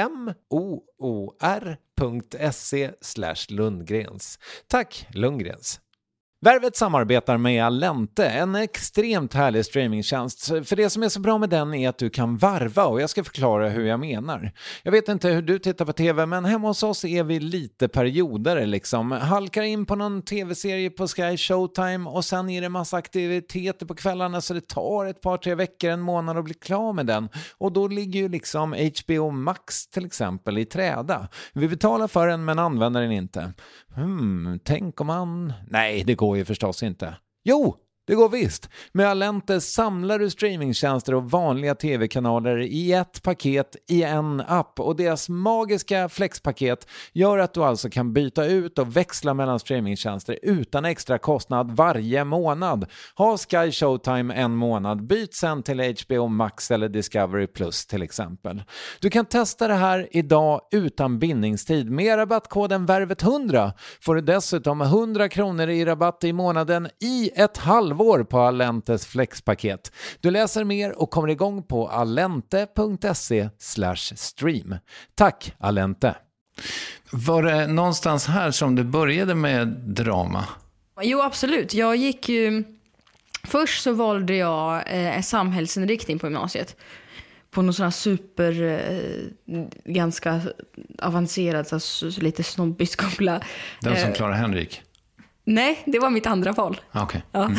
M-O-O-R.se slash Lundgrens. Tack Lundgrens. Värvet samarbetar med Allente, en extremt härlig streamingtjänst. För det som är så bra med den är att du kan varva, och jag ska förklara hur jag menar. Jag vet inte hur du tittar på tv, men hemma hos oss är vi lite perioder liksom. Halkar in på någon tv-serie på Sky Showtime och sen är det massa aktiviteter på kvällarna, så det tar ett par tre veckor, en månad att bli klar med den. Och då ligger ju liksom H B O Max till exempel i träda. Vi betalar för den men använder den inte. Hmm, tänk om man... Nej, det går ju förstås inte. Jo, Det går visst. Med Allente samlar du streamingtjänster och vanliga tv-kanaler i ett paket i en app. Och deras magiska flexpaket gör att du alltså kan byta ut och växla mellan streamingtjänster utan extra kostnad varje månad. Ha Sky Showtime en månad. Byt sen till H B O Max eller Discovery Plus till exempel. Du kan testa det här idag utan bindningstid. Med rabattkoden Värvet hundra får du dessutom hundra kronor i rabatt i månaden i ett halvår på Allentes flexpaket. Du läser mer och kommer igång på allente.se slash stream. Tack Allente! Var det någonstans här som du började med drama? Jo, absolut. Jag gick ju... Först så valde jag eh, en samhällsinriktning på gymnasiet. På någon sån här super, eh, ganska avancerad, så, så lite snobbig skola. Den som eh, Clara Henrik? Nej, det var mitt andra val. Okej. Ja. Mm.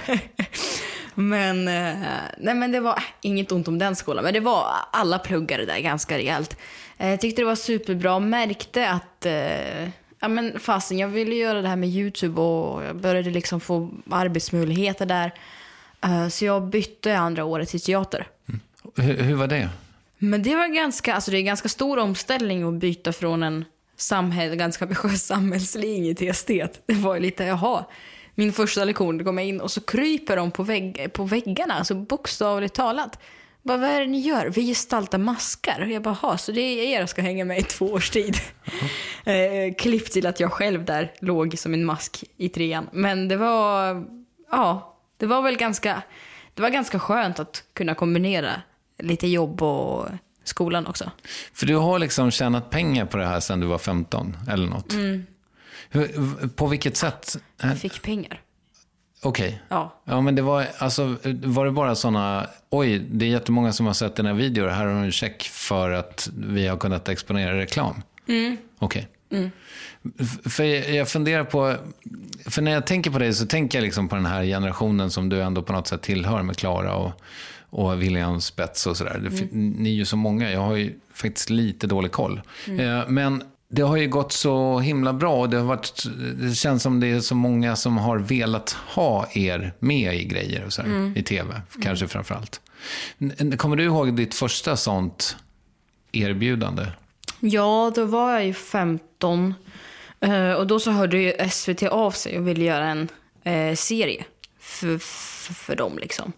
men, eh, nej, men det var äh, inget ont om den skolan. Men det var alla pluggare där ganska rejält. Jag eh, tyckte det var superbra. Märkte att... Eh, ja, men fasen, jag ville göra det här med YouTube och jag började liksom få arbetsmöjligheter där. Uh, så jag bytte andra året till teater. Mm. Hur, hur var det? Men det var ganska, alltså det är ganska stor omställning att byta från en samhäll, ganska ambitiös samhällslinje till estet. Det var ju lite, jaha. Min första lektion, då kom jag in och så kryper de på, vägg, på väggarna, alltså bokstavligt talat. Bara, vad är det ni gör? Vi gestaltar maskar. Jag bara, ha, så det är er ska hänga med i två års tid. Mm. eh, klipp till att jag själv där låg som en mask i trean. Men det var, ja, det var väl ganska, det var ganska skönt att kunna kombinera lite jobb och skolan också. För du har liksom tjänat pengar på det här sedan du var femton eller något. Mm. Hur, på vilket sätt? Jag fick pengar. Okej. Okay. Ja. Ja, men det var, alltså, var det bara såna, oj, det är jättemånga som har sett den här videon. Här har du en check för att vi har kunnat exponera reklam. Mm. Okej. Okay. Mm. För jag funderar på, för när jag tänker på det så tänker jag liksom på den här generationen som du ändå på något sätt tillhör med Clara och, och William Spets och sådär. Mm. Ni är ju så många, jag har ju faktiskt lite dålig koll. Mm. Men det har ju gått så himla bra och det har varit, det känns som det är så många som har velat ha er med i grejer och så här, mm. i tv, kanske mm. framförallt. Kommer du ihåg ditt första sånt erbjudande? Ja, då var jag ju femton och då så hörde ju S V T av sig och ville göra en eh, serie för, för, för dem liksom.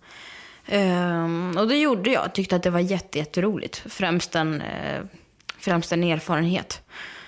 Um, och det gjorde jag, tyckte att det var jätte, jätteroligt. Främst en, eh, främst en erfarenhet.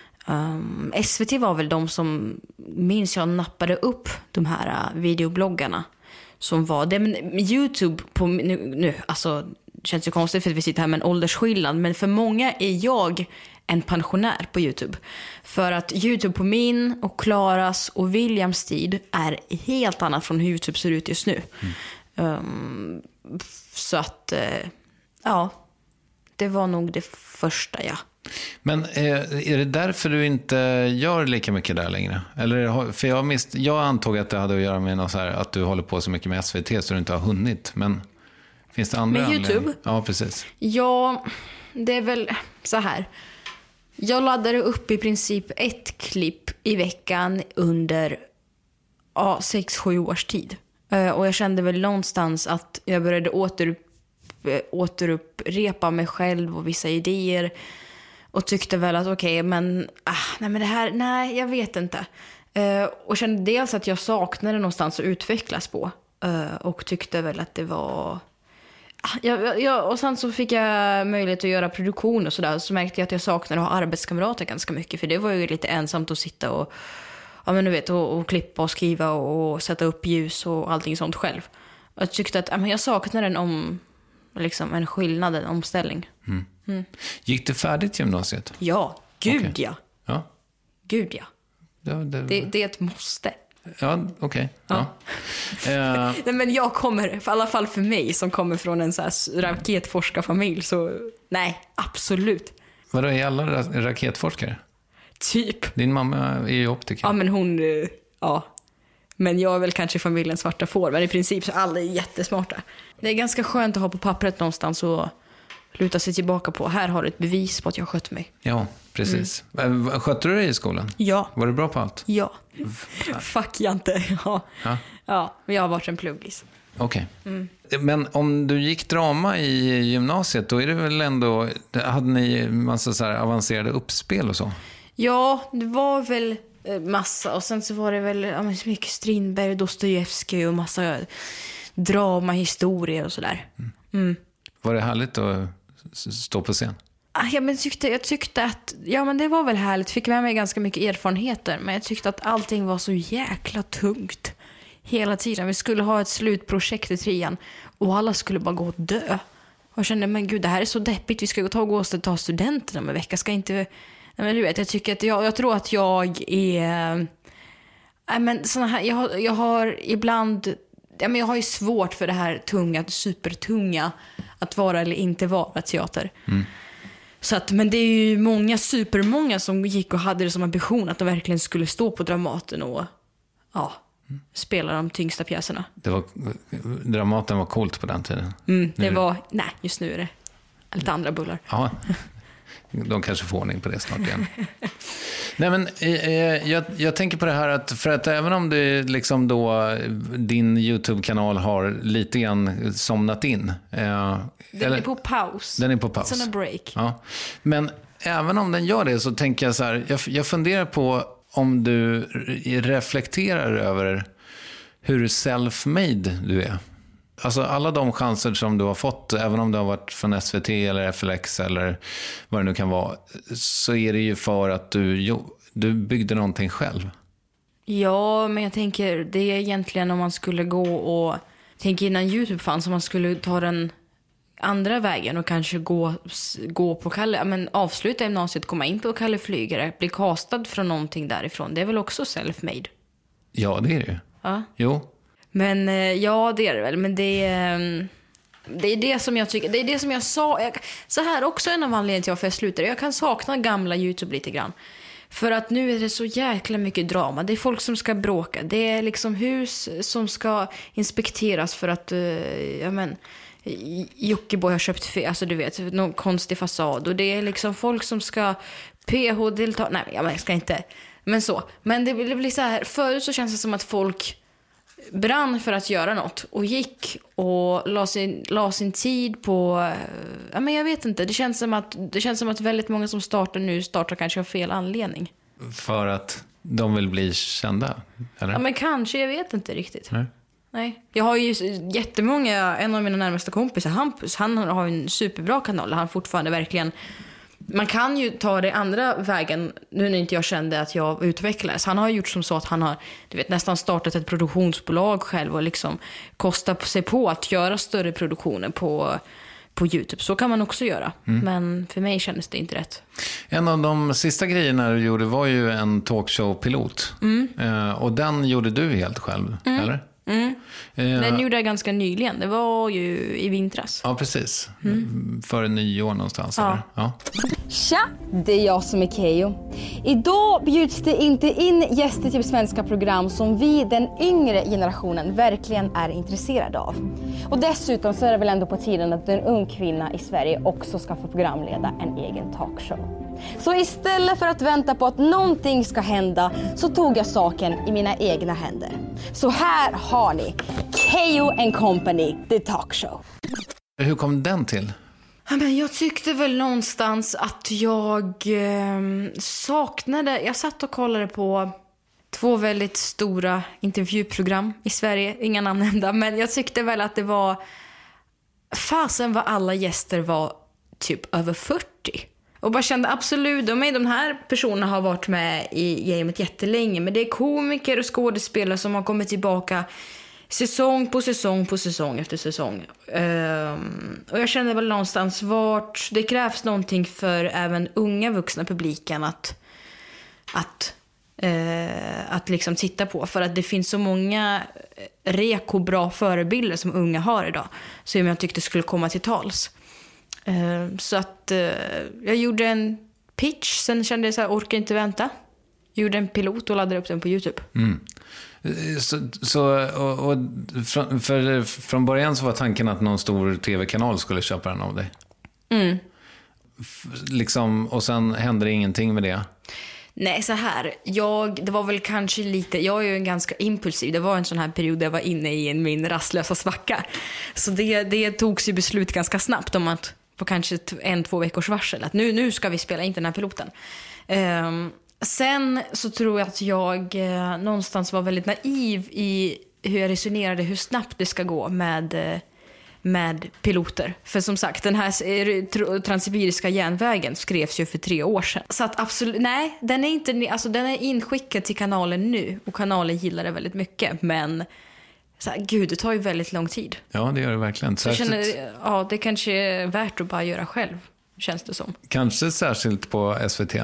Um, S V T var väl de som, minns jag, nappade upp de här uh, videobloggarna som var det, men YouTube på nu, nu alltså det känns ju konstigt för att vi sitter här med en åldersskillnad, men för många är jag en pensionär på YouTube, för att YouTube på min och Klaras och Williams tid är helt annat från hur YouTube ser ut just nu. Mm. Um, så att uh, ja, det var nog det första, ja. Men är det därför du inte gör lika mycket där längre? Eller, för jag, mist, jag antog att det hade att göra med något så här, att du håller på så mycket med S V T så du inte har hunnit. Men finns det andra med YouTube? Ja, precis. Ja, det är väl så här. Jag laddade upp i princip ett klipp i veckan under ja, sex sju års tid. Och jag kände väl någonstans att jag började återupp, återupprepa mig själv och vissa idéer. Och tyckte väl att okej, okay, men, ah, nej, men det här, nej, jag vet inte. Uh, och kände dels att jag saknade någonstans att utvecklas på. Uh, och tyckte väl att det var... Ah, jag, jag, och sen så fick jag möjlighet att göra produktion och sådär. Så märkte jag att jag saknade att ha arbetskamrater ganska mycket. För det var ju lite ensamt att sitta och, ja, men du vet, och, och klippa och skriva och, och sätta upp ljus och allting sånt själv. Och jag tyckte att ja, men jag saknade en, om, liksom, en skillnad, en omställning. Mm. Mm. Gick du färdigt gymnasiet? Ja, gud okay. ja. ja. Gud ja. ja det... Det, det är ett måste. Ja, okej. Okay. Ja. Ja. uh... nej, men jag kommer, i alla fall för mig som kommer från en så här raketforskarfamilj, så nej, absolut. Vadå, är alla ra- raketforskare? Typ. Din mamma är ju optiker. Ja, men hon, ja. Men jag är väl kanske familjens svarta får, men i princip så alla är jättesmarta. Det är ganska skönt att ha på pappret någonstans och luta sig tillbaka på. Här har du ett bevis på att jag skött mig. Ja, precis. Mm. Skötte du dig i skolan? Ja. Var du bra på allt? Ja. Fuck jag inte. Ja. Ja. Ja, jag har varit en pluggis. Okej. Okay. Mm. Men om du gick drama i gymnasiet, då är det väl ändå, hade ni massa så här avancerade uppspel och så? Ja, det var väl massa. Och sen så var det väl ja, men så mycket Strindberg, Dostojevskij och massa drama, historier och sådär. Mm. Mm. Var det härligt att stå på scen? Ja, men tyckte, jag tyckte att ja, men det var väl härligt. Fick med mig ganska mycket erfarenheter. Men jag tyckte att allting var så jäkla tungt hela tiden. Vi skulle ha ett slutprojekt i trean och alla skulle bara gå och dö. Och jag kände, men gud, det här är så deppigt. Vi ska gå ta och gå och ta studenten om en vecka. Ska inte... Nej, men du vet, jag tycker att jag, jag tror att jag är... Nej, men såna här, jag, har, jag har ibland... Ja, men jag har ju svårt för det här tunga, supertunga att vara eller inte vara teater. Mm. Så att, men det är ju många, supermånga som gick och hade det som ambition att de verkligen skulle stå på Dramaten och ja, mm. spela de tyngsta pjäserna. Det var, Dramaten var coolt på den tiden. Mm, det nu... var, nej, just nu är det lite andra bullar. Ja, de kanske får ordning på det snart igen. Nej, men eh, jag, jag tänker på det här att för att även om det liksom då din YouTube-kanal har lite grann somnat in. Eh, den eller, är på paus. Den är på paus. It's on a break. Ja. Men även om den gör det så tänker jag så här, jag, jag funderar på om du reflekterar över hur self-made du är. Alltså alla de chanser som du har fått, även om det har varit från S V T eller F L X eller vad det nu kan vara, så är det ju för att du, jo, du byggde någonting själv. Ja, men jag tänker, det är egentligen om man skulle gå och, tänker innan YouTube fanns, om man skulle ta den andra vägen och kanske gå, gå på Kalle, men avsluta gymnasiet, komma in på Kalle Flygare, bli castad från någonting därifrån, det är väl också self-made? Ja, det är det ju. Ja. Jo. Men ja, det är det väl. Men det är, det är det som jag tycker. Det är det som jag sa. Jag, så här också en av anledningarna till varför jag slutade. Jag kan sakna gamla YouTube lite grann. För att nu är det så jäkla mycket drama. Det är folk som ska bråka. Det är liksom hus som ska inspekteras för att, ja men, Jockiboi har köpt fel, alltså du vet, någon konstig fasad. Och det är liksom folk som ska P H-delta. Nej, jag ska inte. Men så. Men det blir så här. Förut så känns det som att folk brann för att göra något och gick och la sin, la sin tid på, ja men jag vet inte, det känns som att det känns som att väldigt många som startar nu startar kanske av fel anledning. För att de vill bli kända, eller? Ja men kanske, jag vet inte riktigt. Nej. Nej. Jag har ju jättemånga, en av mina närmaste kompisar, Hampus, han har en superbra kanal där han fortfarande verkligen. Man kan ju ta det andra vägen nu när inte jag kände att jag utvecklades. Han har gjort som så att han har, du vet, nästan startat ett produktionsbolag själv och liksom kostat sig på att göra större produktioner på, på YouTube. Så kan man också göra. Mm. Men för mig kändes det inte rätt. En av de sista grejerna du gjorde var ju en talkshow-pilot. Mm. Eh, och den gjorde du helt själv, mm. eller? Mm. Den gjorde jag ganska nyligen. Det var ju i vintras. Ja, precis. Mm. Före nyår någonstans. Ja. Ja. Tja, det är jag som är Keyyo. Idag bjuds det inte in gäster till svenska program som vi, den yngre generationen, verkligen är intresserade av. Och dessutom så är det väl ändå på tiden att en ung kvinna i Sverige också ska få programleda en egen talkshow. Så istället för att vänta på att någonting ska hända så tog jag saken i mina egna händer. Så här har ni Keyyo and Company, The Talkshow. Hur kom den till? Jag tyckte väl någonstans att jag eh, saknade... Jag satt och kollade på två väldigt stora intervjuprogram i Sverige. Inga namn nämnda, men jag tyckte väl att det var... Fasen vad alla gäster var typ över fyrtio. Och bara kände absolut, de, de här personerna har varit med i gamet jättelänge. Men det är komiker och skådespelare som har kommit tillbaka säsong på säsong på säsong efter säsong. Um, och jag kände väl någonstans vart det krävs någonting för även unga vuxna publiken att, att, uh, att liksom titta på. För att det finns så många reko bra förebilder som unga har idag. Så jag tyckte det skulle komma till tals. Uh, så att uh, jag gjorde en pitch, sen kände jag så här, orkar inte vänta. Gjorde en pilot och laddade upp den på YouTube. Mm. Så, så och, och från, för, från början så var tanken att någon stor tv-kanal skulle köpa den av dig? Mm. F- liksom, och sen hände det ingenting med det. Nej, så här. Jag, det var väl kanske lite... Jag är ju en ganska impulsiv. Det var en sån här period där jag var inne i en, min rastlösa svacka. Så det, det togs ju beslut ganska snabbt om att på kanske en, två veckors varsel. Att nu, nu ska vi spela in den här piloten. Um, sen så tror jag att jag eh, någonstans var väldigt naiv i hur jag resonerade, hur snabbt det ska gå med... Eh, med piloter. För som sagt, den här transsibiriska järnvägen skrevs ju för tre år sedan. Så att absolut, nej, den är inte, alltså den är inskickad till kanalen nu och kanalen gillar det väldigt mycket, men så här, gud, det tar ju väldigt lång tid. Ja, det gör det verkligen. Så särskilt... känner, ja, det kanske är värt att bara göra själv, känns det som. Kanske särskilt på S V T.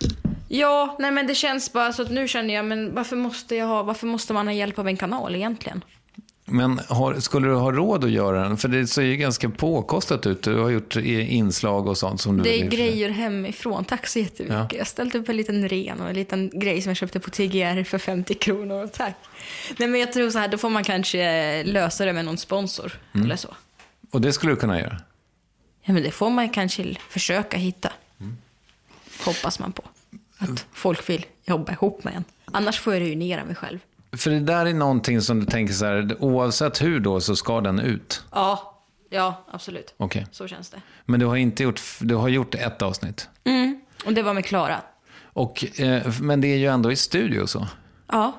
Ja, nej men det känns bara så att nu känner jag, men varför måste jag ha, varför måste man ha hjälp av en kanal egentligen? Men har, skulle du ha råd att göra den? För det ser ju ganska påkostat ut. Du har gjort inslag och sånt som du... Det är grejer hemifrån. Tack så jättemycket. Ja. Jag ställde upp en liten ren och en liten grej som jag köpte på T G R för femtio kronor. Tack. Nej, men jag tror så här, då får man kanske lösa det med någon sponsor mm. eller så. Och det skulle du kunna göra? Ja, men det får man kanske försöka hitta. Mm. Hoppas man på. Att folk vill jobba ihop med en. Annars får jag ruinera mig själv. För det där är någonting som du tänker så här, oavsett hur då så ska den ut. Ja, ja, absolut. Okay. Så känns det. Men du har inte gjort, du har gjort ett avsnitt. Mm, och det var med Klara. Och, eh, men det är ju ändå i studio så. Ja.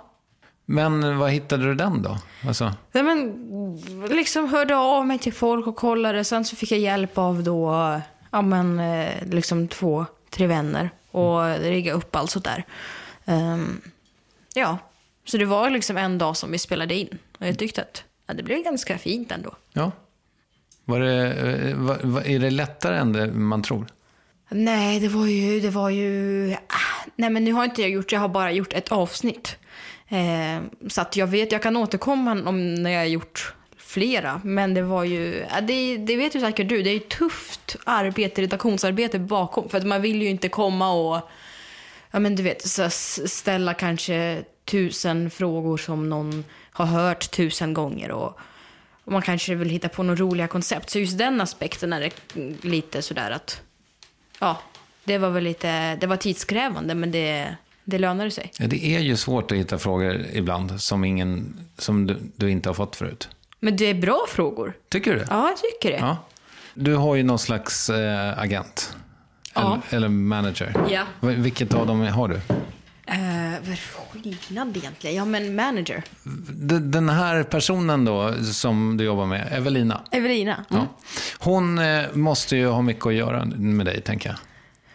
Men vad hittade du den då? Alltså... Ja, men liksom hörde av mig till folk och kollade. Sen så fick jag hjälp av då, ja men liksom två, tre vänner. Och mm. rigga upp allt sånt där. Um, ja. Så det var liksom en dag som vi spelade in. Och jag tyckte att ja, det blev ganska fint ändå. Ja. Var det, var, var, är det lättare än det man tror? Nej, det var ju... Det var ju ah, nej, men nu har inte jag gjort... Jag har bara gjort ett avsnitt. Eh, så att jag vet... Jag kan återkomma om när jag har gjort flera. Men det var ju... Ja, det, det vet ju säkert du. Det är ju tufft arbete, redaktionsarbete bakom. För att man vill ju inte komma och... Ja, men du vet, så ställa kanske... tusen frågor som någon har hört tusen gånger och, och man kanske vill hitta på några roliga koncept. Så just den aspekten är det lite sådär att ja, det var väl lite, det var tidskrävande, men det, det lönade sig. Ja, det är ju svårt att hitta frågor ibland som, ingen, som du, du inte har fått förut. Men det är bra frågor. Tycker du? Ja, jag tycker det. Ja. Du har ju någon slags äh, agent. Ja. Eller, eller manager. Ja. Vilket av dem har du? Uh, vad är skillnad egentligen? Ja, men manager. Den här personen då som du jobbar med, Evelina. Evelina. Mm. Ja. Hon eh, måste ju ha mycket att göra med dig, tänker jag.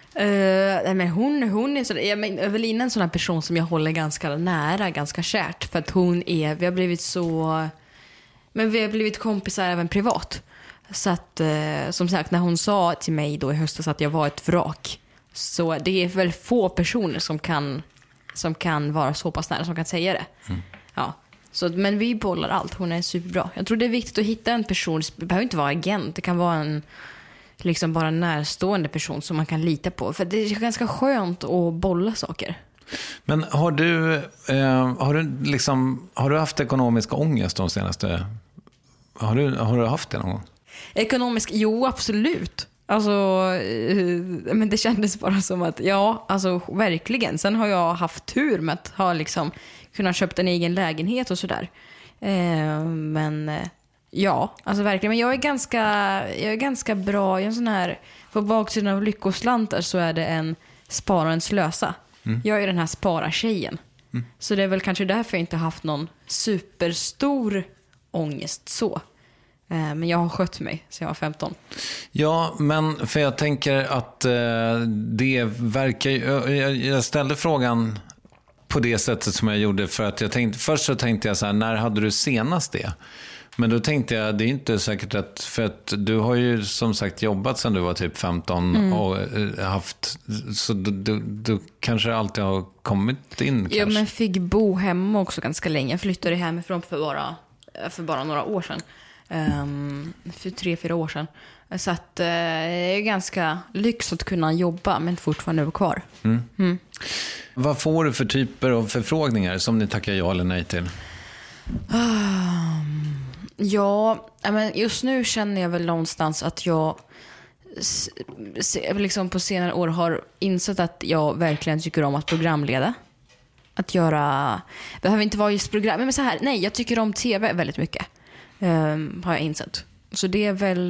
Uh, men hon, hon är så, ja, men Evelina är en sån här person som jag håller ganska nära, ganska kärt. För att hon är, vi har blivit så... Men vi har blivit kompisar även privat. Så att, eh, som sagt, när hon sa till mig då i höstas att jag var ett vrak. Så det är väl få personer som kan... som kan vara så pass nära, som kan säga det. Mm. Ja. Så, men vi bollar allt, hon är superbra. Jag tror det är viktigt att hitta en person, det behöver inte vara agent, det kan vara en liksom bara en närstående person som man kan lita på. För det är ganska skönt att bolla saker. Men har du, eh, har du, liksom, har du haft ekonomisk ångest de senaste... Har du, har du haft det någon gång? Ekonomisk, jo absolut. Alltså, men det kändes bara som att, ja, alltså verkligen. Sen har jag haft tur med att ha liksom kunnat köpa en egen lägenhet och sådär. Eh, men ja, alltså verkligen. Men jag är ganska, jag är ganska bra. Jag är en sån här, på baksidan av lyckoslantar så är det en spara och en slösa. Mm. Jag är den här spara-tjejen. Mm. Så det är väl kanske därför jag inte haft någon superstor ångest så. Men jag har skött mig så jag var femton. Ja, men för jag tänker att eh, det verkar... Jag, jag ställde frågan på det sättet som jag gjorde för att jag tänkte... Först så tänkte jag så här, när hade du senast det? Men då tänkte jag, det är inte säkert att... För att du har ju som sagt jobbat sedan du var typ femton mm. och haft... Så du, du, du kanske alltid har kommit in kanske. Ja, men fick bo hemma också ganska länge. Jag flyttade hemifrån för bara, för bara några år sedan. Um, för tre, fyra år sedan. Så att uh, det är ganska lyx att kunna jobba men fortfarande vara kvar. Mm. Mm. Vad får du för typer av förfrågningar som ni tackar ja eller nej till? Um, ja, men just nu känner jag väl någonstans att jag s- se, liksom på senare år har insett att jag verkligen tycker om att programleda. Att göra, behöver inte vara just program, men så här, nej, jag tycker om tv väldigt mycket. Um, har jag insett. Så det är väl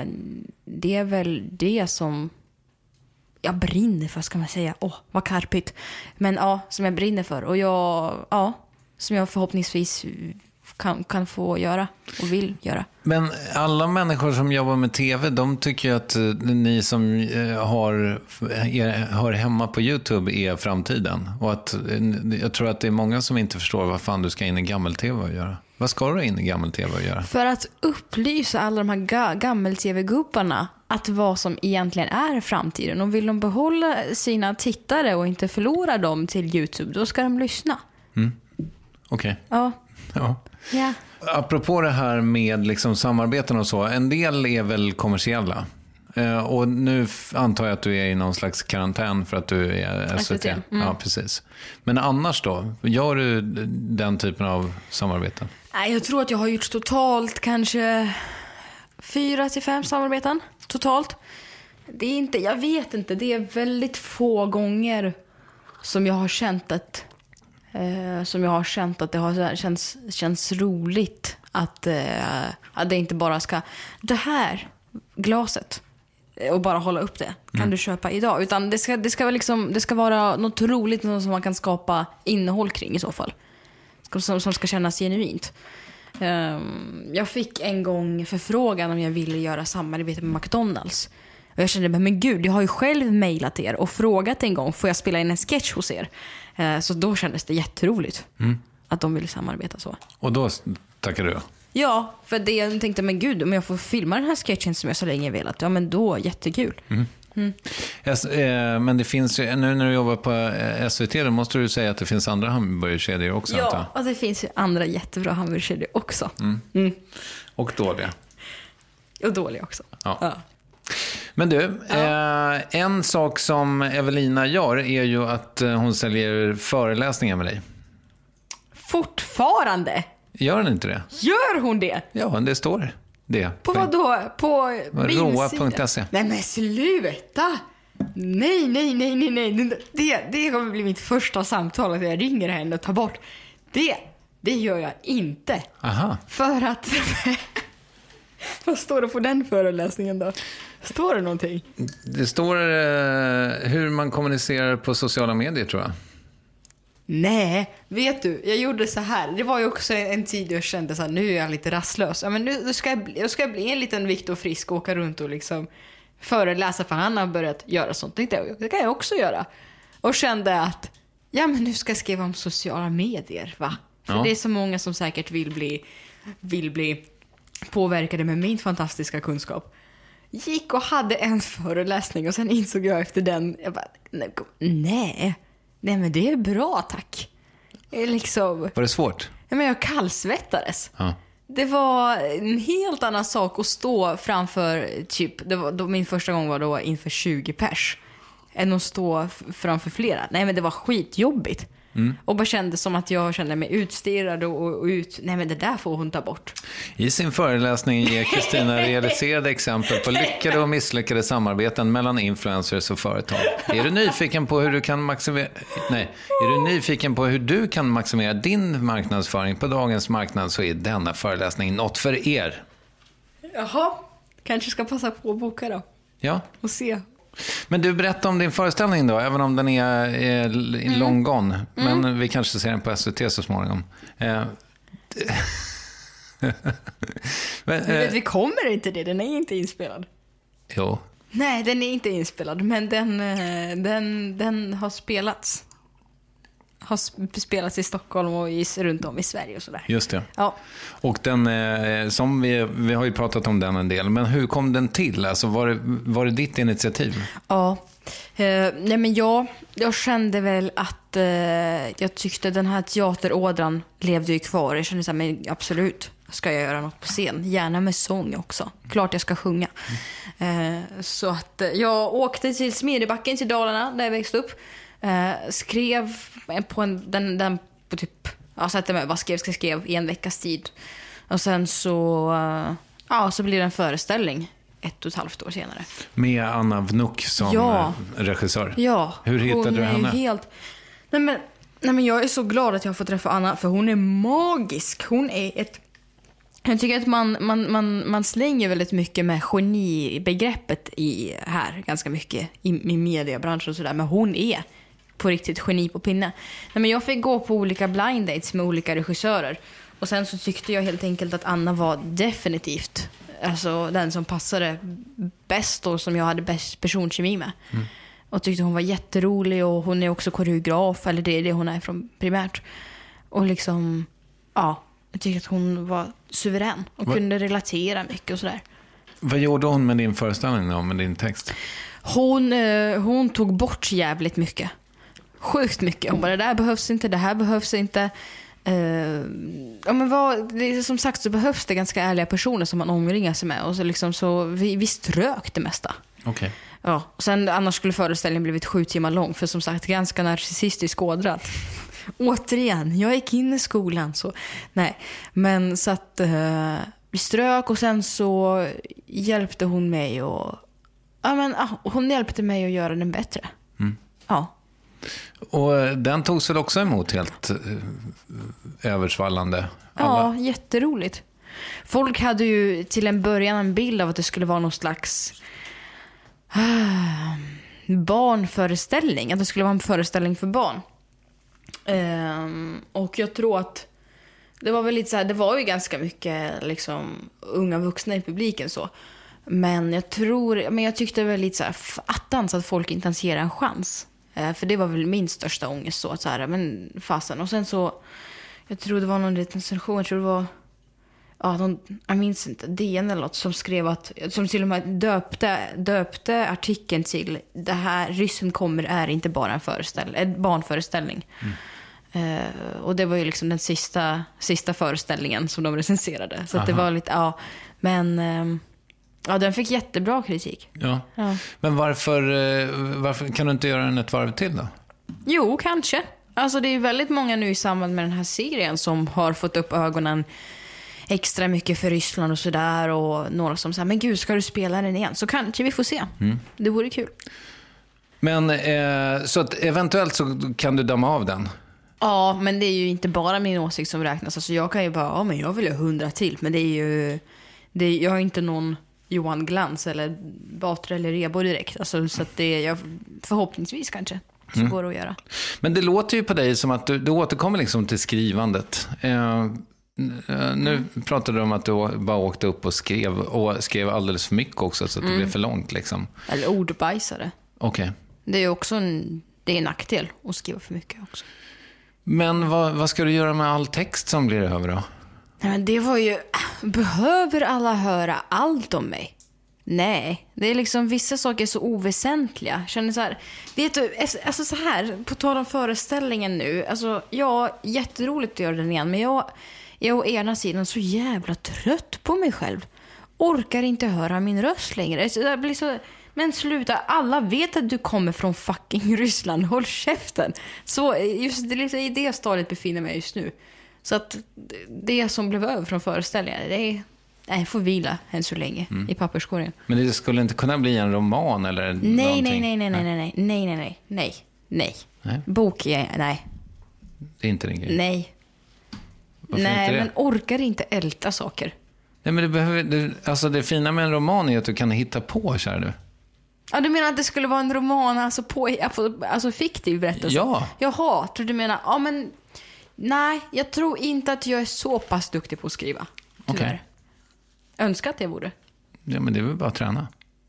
det är väl det som jag brinner för, ska man säga. Åh, oh, vad karpigt. Men ja, som jag brinner för. Och jag, ja, som jag förhoppningsvis kan, kan få göra och vill göra. Men alla människor som jobbar med tv, de tycker ju att ni som har, är, hör hemma på YouTube är framtiden. Och att jag tror att det är många som inte förstår vad fan du ska in i gammel-tv och göra. Vad ska du in i gammel-tv och göra? För att upplysa alla de här ga- gammel-tv-gubbarna att vad som egentligen är framtiden. Och vill de behålla sina tittare och inte förlora dem till YouTube, då ska de lyssna. Mm. Okej. Okay. Ja. Ja. Ja. Apropå det här med liksom samarbeten och så, en del är väl kommersiella. Eh, och nu antar jag att du är i någon slags karantän för att du är S V T. Mm. Ja, precis. Men annars då? Gör du den typen av samarbeten? Nej, jag tror att jag har gjort totalt kanske fyra till fem samarbeten. Totalt. Det är inte, jag vet inte, det är väldigt få gånger som jag har känt att eh, som jag har känt att det har känts, känns roligt att, eh, att det inte bara ska, det här glaset och bara hålla upp det kan mm. du köpa idag, utan det ska, det ska väl liksom, det ska vara något roligt, något som man kan skapa innehåll kring i så fall, som, som ska kännas genuint. um, jag fick en gång förfrågan om jag ville göra samarbete med McDonalds och jag kände, men gud, jag har ju själv mejlat er och frågat en gång, får jag spela in en sketch hos er? uh, så då kändes det jätteroligt mm. att de ville samarbeta så. Och då tackar du? Ja, för det jag tänkte, men gud, om jag får filma den här sketchen som jag så länge velat, ja men då, jättekul. Mm. Mm. Yes, eh, men det finns ju, nu när du jobbar på S V T, då måste du säga att det finns andra hamburgerkedjor också. Ja, antar. Och det finns ju andra jättebra hamburgerkedjor också. Mm. Mm. Och dåliga. Och dåliga också. Ja. Ja. Men du, ja. eh, en sak som Evelina gör är ju att hon säljer föreläsningar med dig. Fortfarande? Gör hon inte det? Gör hon det? Ja, det står det. På vad då? På roa punkt se. Nej men sluta! Nej, nej, nej, nej, nej. Det, det kommer bli mitt första samtal att jag ringer henne och tar bort. Det, det gör jag inte. Aha. För att... Vad står det på den föreläsningen då? Står det någonting? Det står eh, hur man kommunicerar på sociala medier, tror jag. Nej, vet du, jag gjorde så här. Det var ju också en tid jag kände så här, nu är jag lite rastlös. Ja, men nu ska jag bli, jag ska bli en liten Viktor Frisk och åka runt och liksom föreläsa, för han har börjat göra sånt. Det kan jag också göra. Och kände att, ja men nu ska jag skriva om sociala medier, va? För ja. Det är så många som säkert vill bli, vill bli påverkade med min fantastiska kunskap. Gick och hade en föreläsning och sen insåg jag efter den, jag bara, nej. Nej, men det är bra, tack. Liksom, var det svårt? Ja, men jag kallsvettades. Ja. Det var en helt annan sak att stå framför, typ, det var, då, min första gång var då inför tjugo pers. Än att stå f- framför flera. Nej, men det var skitjobbigt. Mm. Och bara kände som att jag kände mig utstirrad och, och ut. Nej, men det där får hon ta bort. I sin föreläsning ger Kristina realiserade exempel på lyckade och misslyckade samarbeten mellan influencers och företag. Är du nyfiken på hur du kan maximera Nej, är du nyfiken på hur du kan maximera din marknadsföring på dagens marknad, så är denna föreläsning något för er. Jaha, kanske ska passa på att boka då. Ja. Och se. Men du, berättar om din föreställning då, även om den är, är mm. long gone. Men mm. vi kanske ser den på S V T så småningom. Eh. men, eh. Vi kommer inte det, den är inte inspelad. Jo. Nej, den är inte inspelad, men den, den, den har spelats. Har spelats i Stockholm och i, runt om i Sverige och sådär. Just det. Ja. Och den, eh, som vi, vi har ju pratat om den en del, men hur kom den till? Alltså var det, var det ditt initiativ? Ja, eh, nej men jag, jag kände väl att eh, jag tyckte den här teaterådran levde ju kvar. Jag kände så här, men absolut, ska jag göra något på scen? Gärna med sång också. Klart jag ska sjunga. Mm. Eh, så att jag åkte till Smedjebacken, till Dalarna, där jag växte upp. Eh, skrev på en, den, den på typ, jag satte mig, vad skrev, skrev, skrev i en veckas tid. Och sen så, uh, ja, så blev det en föreställning ett och ett halvt år senare. Med Anna Vnuk som ja. regissör. Ja. Hur hittade hon du henne? Är helt... Nej, men, nej men jag är så glad att jag har fått träffa Anna, för hon är magisk. Hon är ett... Jag tycker att man, man, man, man slänger väldigt mycket med genibegreppet i här, ganska mycket i, i mediebranschen och sådär, men hon är på riktigt geni på pinne. Nej, men jag fick gå på olika blind dates med olika regissörer, och sen så tyckte jag helt enkelt att Anna var definitivt alltså den som passade bäst och som jag hade bäst personkemi med. Mm. Och tyckte hon var jätterolig, och hon är också koreograf, eller det är det hon är från primärt. Och liksom, ja, jag tyckte att hon var suverän och Va? kunde relatera mycket och sådär. Vad gjorde hon med din föreställning då, med din text? Hon, eh, hon tog bort jävligt mycket. Sjukt mycket. Hon bara, det där behövs inte, det här behövs inte. Uh, ja, men vad, det, som sagt så behövs det ganska ärliga personer som man omringar sig med, och så liksom så vi, vi strök det mesta. Okay. Ja, och sen annars skulle föreställningen blivit sju timmar lång, för som sagt ganska narcissistiskt ådrat. Återigen, jag gick in i skolan så nej, men så att uh, vi strök, och sen så hjälpte hon mig, och ja men uh, hon hjälpte mig att göra den bättre. Mm. Ja. Och den togs väl också emot helt eh, översvallande? Alla. Ja, jätteroligt. Folk hade ju till en början en bild av att det skulle vara någon slags uh, barnföreställning. Att det skulle vara en föreställning för barn. Um, och jag tror att det var väl lite så här, det var ju ganska mycket liksom unga vuxna i publiken så. Men jag tror, men jag tyckte väl lite så här attans att folk inte ens ger en chans. För det var väl min största ångest så att så här, men fasen. Och sen så, jag tror det var någon liten session, jag tror det var, ja, någon, jag minns inte, D N eller något som skrev att, som till och med döpte, döpte artikeln till, det här ryssen kommer är inte bara en föreställning, en barnföreställning. Mm. Uh, och det var ju liksom den sista, sista föreställningen som de recenserade. Så att det var lite, ja, men... Um, ja, den fick jättebra kritik. Ja. Ja. Men varför, varför kan du inte göra den ett varv till då? Jo, kanske. Alltså det är väldigt många nu i samband med den här serien som har fått upp ögonen extra mycket för Ryssland och sådär. Och några som säger, men gud, ska du spela den igen? Så kanske vi får se. Mm. Det vore kul. Men eh, så att eventuellt så kan du döma av den? Ja, men det är ju inte bara min åsikt som räknas. Alltså jag kan ju bara, ja men jag vill ha hundra till. Men det är ju, det är, jag har inte någon... Johan Glans eller Batra eller Rebo direkt. Alltså, så att det är jag, förhoppningsvis kanske så mm. går det att göra. Men det låter ju på dig som att du, du återkommer liksom till skrivandet. Eh, nu pratade du om att du bara åkte upp och skrev och skrev alldeles för mycket också så att det mm. blev för långt liksom. Eller ordbajsare. Okej. Okay. Det är ju också en, det är en nackdel att skriva för mycket också. Men vad, vad ska du göra med all text som blir över då? Men det var ju, behöver alla höra allt om mig? Nej, det är liksom vissa saker är så oväsentliga. Jag känner så här, vet du, alltså så här, på tal om föreställningen nu, alltså ja, jätteroligt att göra den igen, men jag är å ena sidan så jävla trött på mig själv. Orkar inte höra min röst längre. Jag blir så, men sluta, alla vet att du kommer från fucking Ryssland, håll käften. Så just det, liksom, i det stadiet befinner mig just nu. Så att det som blev över från föreställningen, det är, nej, får vila än så länge mm. i papperskorgen. Men det skulle inte kunna bli en roman eller nej, någonting? Nej, nej, nej, nej, nej, nej, nej, nej, nej, nej, nej. Bok, nej. Det är inte din grej? Nej. Varför nej, inte det? Men orkar inte älta saker. Nej, men det behöver, det, alltså det fina med en roman är att du kan hitta på, kär du. Ja, du menar att det skulle vara en roman, alltså, på, alltså fiktiv berättelse? Ja. Jaha, tror du menar, ja men... Nej, jag tror inte att jag är så pass duktig på att skriva. Tyvärr. Okay. Önskar att jag vore. Ja, men det är väl bara att träna.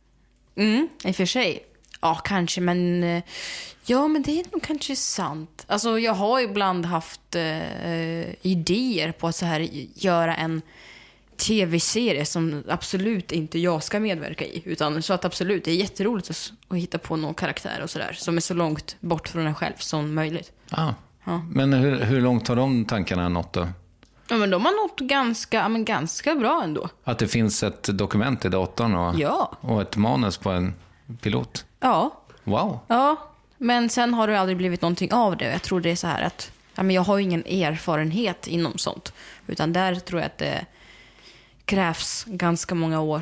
Mm, i och för sig. Ja, kanske, men... Ja, men det är nog kanske sant. Alltså, jag har ibland haft eh, idéer på att så här göra en tv-serie som absolut inte jag ska medverka i. Utan så att absolut, det är jätteroligt att, att hitta på någon karaktär och sådär. Som är så långt bort från en själv som möjligt. Ah. Ja. Men hur, hur långt har de tankarna nått då? Ja, men de har nått ganska, men ganska bra ändå. Att det finns ett dokument i datorn och, ja. och ett manus på en pilot? Ja. Wow. Ja, men sen har det aldrig blivit någonting av det. Jag tror det är så här att ja, men jag har ju ingen erfarenhet inom sånt. Utan där tror jag att det krävs ganska många års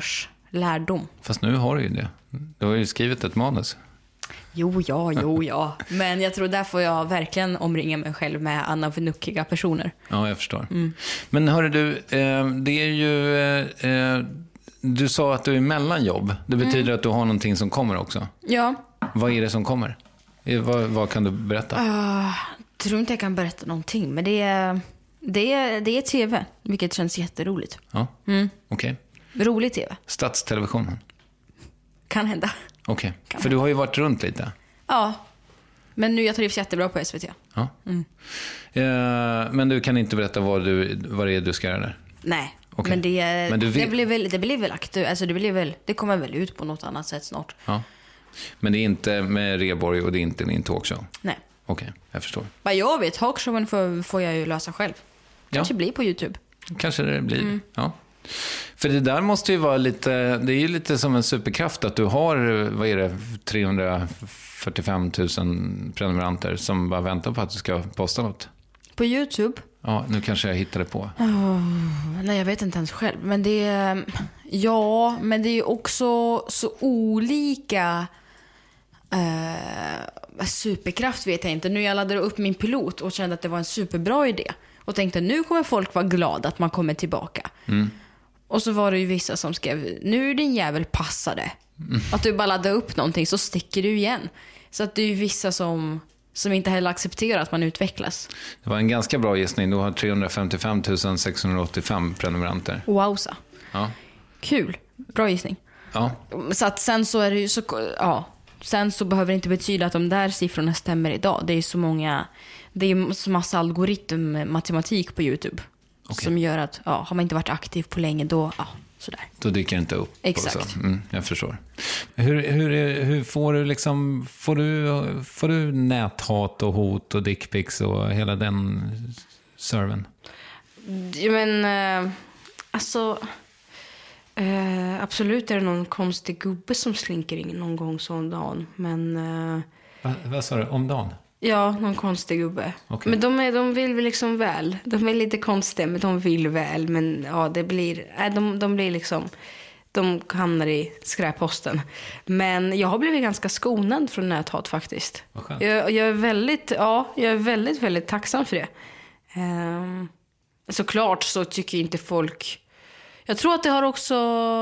lärdom. Fast nu har du ju det. Du har ju skrivit ett manus. Jo, ja, jo, ja. Men jag tror där får jag verkligen omringa mig själv med anavnuckiga personer. Ja, jag förstår. Mm. Men hörru du, eh, det är ju... Eh, du sa att du är mellan jobb. Det betyder mm. att du har någonting som kommer också. Ja. Vad är det som kommer? Vad, vad kan du berätta? Uh, tror inte jag kan berätta någonting. Men det är, det är, det är tv, vilket känns jätteroligt. Ja, mm. okej. Okay. Rolig tv. Statstelevisionen? Kan hända. Okej, okay. För du har ju varit runt lite. Ja, men nu jag trivs jättebra på S V T. Ja. Mm. Uh, men du kan inte berätta vad, du, vad det är du ska göra där? Nej, okay. men, det, men du det blir väl, det blir väl aktuellt. Alltså det blir väl, det kommer väl ut på något annat sätt snart. Ja. Men det är inte med Rheborg och det är inte din talkshow? Nej. Okej, okay, jag förstår. Vad jag vet, talkshowen får, får jag ju lösa själv. Kanske ja. blir på YouTube. Kanske det blir, mm. ja. För det där måste ju vara lite, det är ju lite som en superkraft att du har, vad är det, trehundrafyrtiofem tusen prenumeranter som bara väntar på att du ska posta något. På YouTube? Ja, nu kanske jag hittade på. Oh, nej, jag vet inte ens själv. Men det är, ja, men det är ju också så olika eh, superkraft vet jag inte. Nu jag laddade upp min pilot och kände att det var en superbra idé. Och tänkte, nu kommer folk vara glada att man kommer tillbaka. Mm. Och så var det ju vissa som skrev, nu är din jävel passade. Mm. Att du bara laddar upp någonting så sticker du igen. Så att det är ju vissa som, som inte heller accepterar att man utvecklas. Det var en ganska bra gissning. Du har trehundrafemtiofem tusen sexhundraåttiofem prenumeranter. Wowza. Ja. Kul. Bra gissning. Ja. Så att sen så är det ju så, ja. Sen så behöver det inte betyda att de där siffrorna stämmer idag. Det är så många, det är så massa algoritm matematik på YouTube. Okay. Som gör att, ja, har man inte varit aktiv på länge då, ja, sådär. Då dyker det inte upp. Exakt. Mm, jag förstår. Hur, hur, är, hur får du liksom, får du, får du näthat och hot och dickpics och hela den serven? Men, äh, alltså, äh, absolut är det någon konstig gubbe som slinker in någon gång så om dagen. Men... Äh, Va, vad sa du, om dagen? Ja, någon konstig gubbe. Okay. Men de, är, de vill väl liksom väl. De är lite konstiga, men de vill väl. Men ja, det blir... Äh, de, de blir liksom... De hamnar i skräpposten. Men jag har blivit ganska skonad från näthat faktiskt. Jag, jag är väldigt... Ja, jag är väldigt, väldigt tacksam för det. Um, såklart så tycker inte folk... Jag tror att det har också...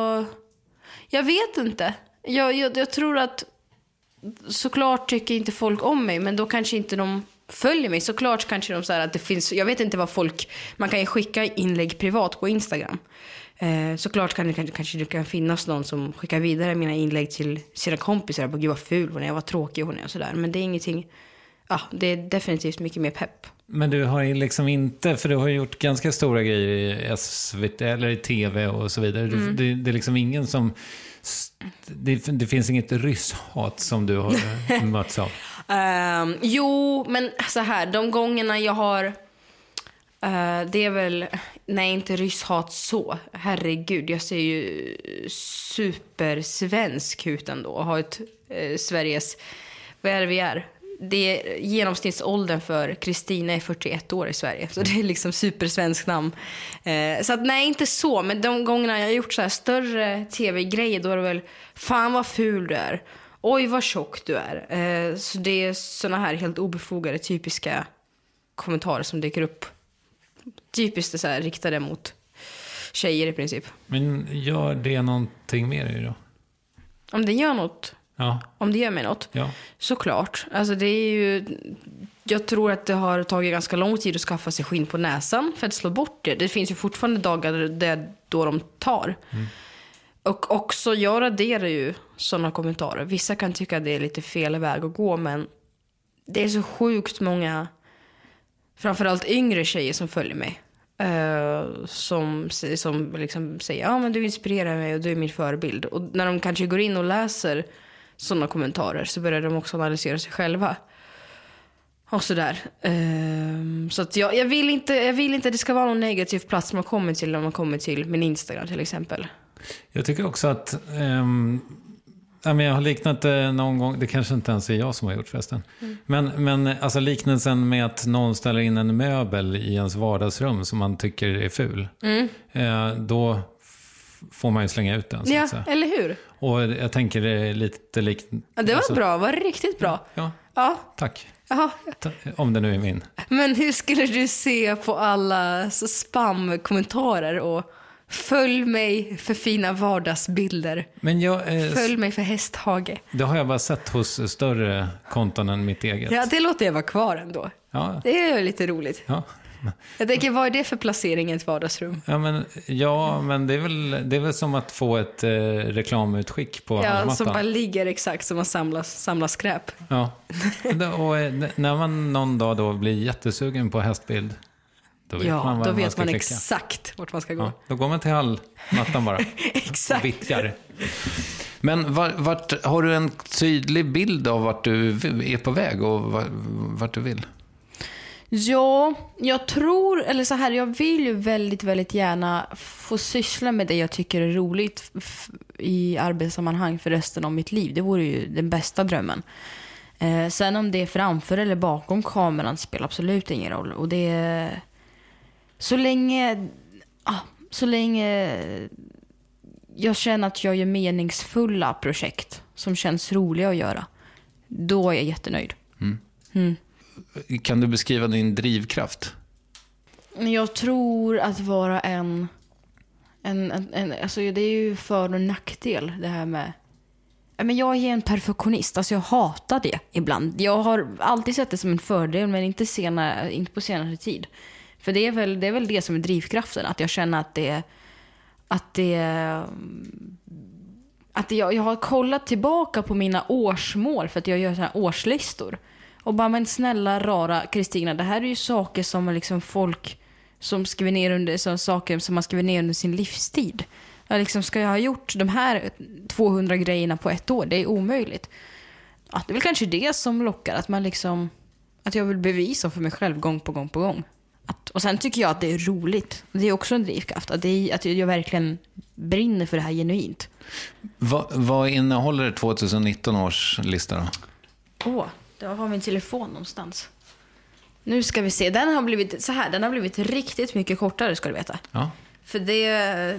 Jag vet inte. Jag, jag, jag tror att... Såklart tycker inte folk om mig, men då kanske inte de följer mig. Såklart kanske de säger att det finns, jag vet inte vad folk, man kan ju skicka inlägg privat på Instagram. Eh, såklart kan det kanske, kanske det kan finnas någon som skickar vidare mina inlägg till sina kompisar på gud vad ful hon är, vad tråkig hon är och sådär. Men det är ingenting, ja, det är definitivt mycket mer pepp. Men du har ju liksom inte, för du har gjort ganska stora grejer i S V T eller i tv och så vidare. Mm. Det, det är liksom ingen som... Det, det finns inget rysshat som du har mötts av? Um, jo, men så här, de gångerna jag har... Uh, det är väl... Nej, inte rysshat så. Herregud, jag ser ju supersvensk ut ändå. Och har ett uh, Sveriges... Vad är det vi är? Det är genomsnittsåldern för Kristina är fyrtioett år i Sverige. Så det är liksom supersvensk namn. Eh, så att nej, inte så. Men de gångerna jag har gjort så här större tv-grejer, då är det väl, fan vad ful du är. Oj vad tjock du är. Eh, så det är såna här helt obefogade typiska kommentarer som dyker upp. Typiskt det så här riktade mot tjejer i princip. Men gör det någonting mer i då? Om det gör något... Ja. Om det gör mig något. Ja. Såklart. Alltså det är ju... Jag tror att det har tagit ganska lång tid att skaffa sig skinn på näsan för att slå bort det. Det finns ju fortfarande dagar där då de tar. Mm. Och också, jag raderar ju sådana kommentarer. Vissa kan tycka att det är lite fel väg att gå, men det är så sjukt många, framförallt yngre tjejer som följer mig. Uh, som, som liksom säger, ja men du inspirerar mig och du är min förebild. Och när de kanske går in och läser sådana kommentarer så börjar de också analysera sig själva. Och sådär. Uh, så att jag, jag, vill inte, jag vill inte att det ska vara någon negativ plats man kommer till när man kommer till min Instagram till exempel. Jag tycker också att um, jag har liknat det någon gång, det kanske inte ens är jag som har gjort förresten. Mm. Men, men alltså liknelsen med att någon ställer in en möbel i ens vardagsrum som man tycker är ful. Mm. Eh, då får man ju slänga ut den. Så Ja, att säga. eller hur? Och jag tänker det är lite likt... Ja, det var alltså, bra, det var riktigt bra. Ja, Ja. tack. Jaha. Ta- Om det nu är min. Men hur skulle du se på alla så spam-kommentarer och följ mig för fina vardagsbilder. Men jag, eh, Följ mig för hästhage. Det har jag bara sett hos större konton än mitt eget. Ja, det låter jag vara kvar ändå. Ja. Det är lite roligt. Ja. Jag tänker, vad är det för placering i ett vardagsrum? Ja, men, ja, men det är väl, det är väl som att få ett eh, reklamutskick på Ja, handmattan. som bara ligger exakt som att samla, samla skräp. Ja, och eh, när man någon dag då blir jättesugen på hästbild, då vet Ja, man vad då man vet ska man klicka. exakt vart man ska gå. Ja, då går man till hallmattan bara. Exakt. Och vittjar. Men var, vart, har du en tydlig bild av vart du är på väg och vart, vart du vill? Ja, jag tror, eller så här, jag vill ju väldigt, väldigt gärna få syssla med det jag tycker är roligt f- i arbetssammanhang för resten av mitt liv. Det vore ju den bästa drömmen. Eh, sen om det är framför eller bakom kameran spelar absolut ingen roll. Och det är så länge, ah, så länge jag känner att jag gör meningsfulla projekt som känns roliga att göra, då är jag jättenöjd. Mm. Mm. Kan du beskriva din drivkraft? Jag tror att vara en, en, en, en alltså det är ju för- och nackdel det här med, men jag är en perfektionist, alltså jag hatar det ibland. Jag har alltid sett det som en fördel, men inte, senare, inte på senare tid. För det är väl det, är väl det som är drivkraften, att jag känner att det att det att jag, jag har kollat tillbaka på mina årsmål, för att jag gör såna här årslistor. Och bara, men snälla rara Kristina, det här är ju saker som liksom folk som skriver ner under, som saker som man skriver ner under sin livstid. Jag liksom, ska jag ha gjort de här tvåhundra grejerna på ett år? Det är omöjligt. Ja, det är väl kanske det som lockar, att man liksom, att jag vill bevisa för mig själv gång på gång på gång. Att, och sen tycker jag att det är roligt. Det är också en drivkraft, att, det är, att jag verkligen brinner för det här genuint. Va, vad innehåller tjugonitton års lista då? Åh, då har min telefon någonstans. Nu ska vi se. Den har blivit så här, den har blivit riktigt mycket kortare, ska du veta. Ja. För det,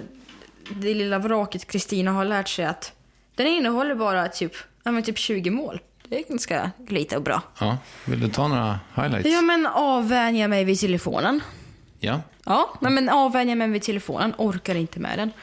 det lilla vraket Kristina har lärt sig att den innehåller bara typ, ja, men typ tjugo mål. Det är ganska lite och bra. Ja, vill du ta några highlights? Ja, men avvänja mig vid telefonen. Ja. Ja, men, men avvänja mig vid telefonen. Orkar inte med den.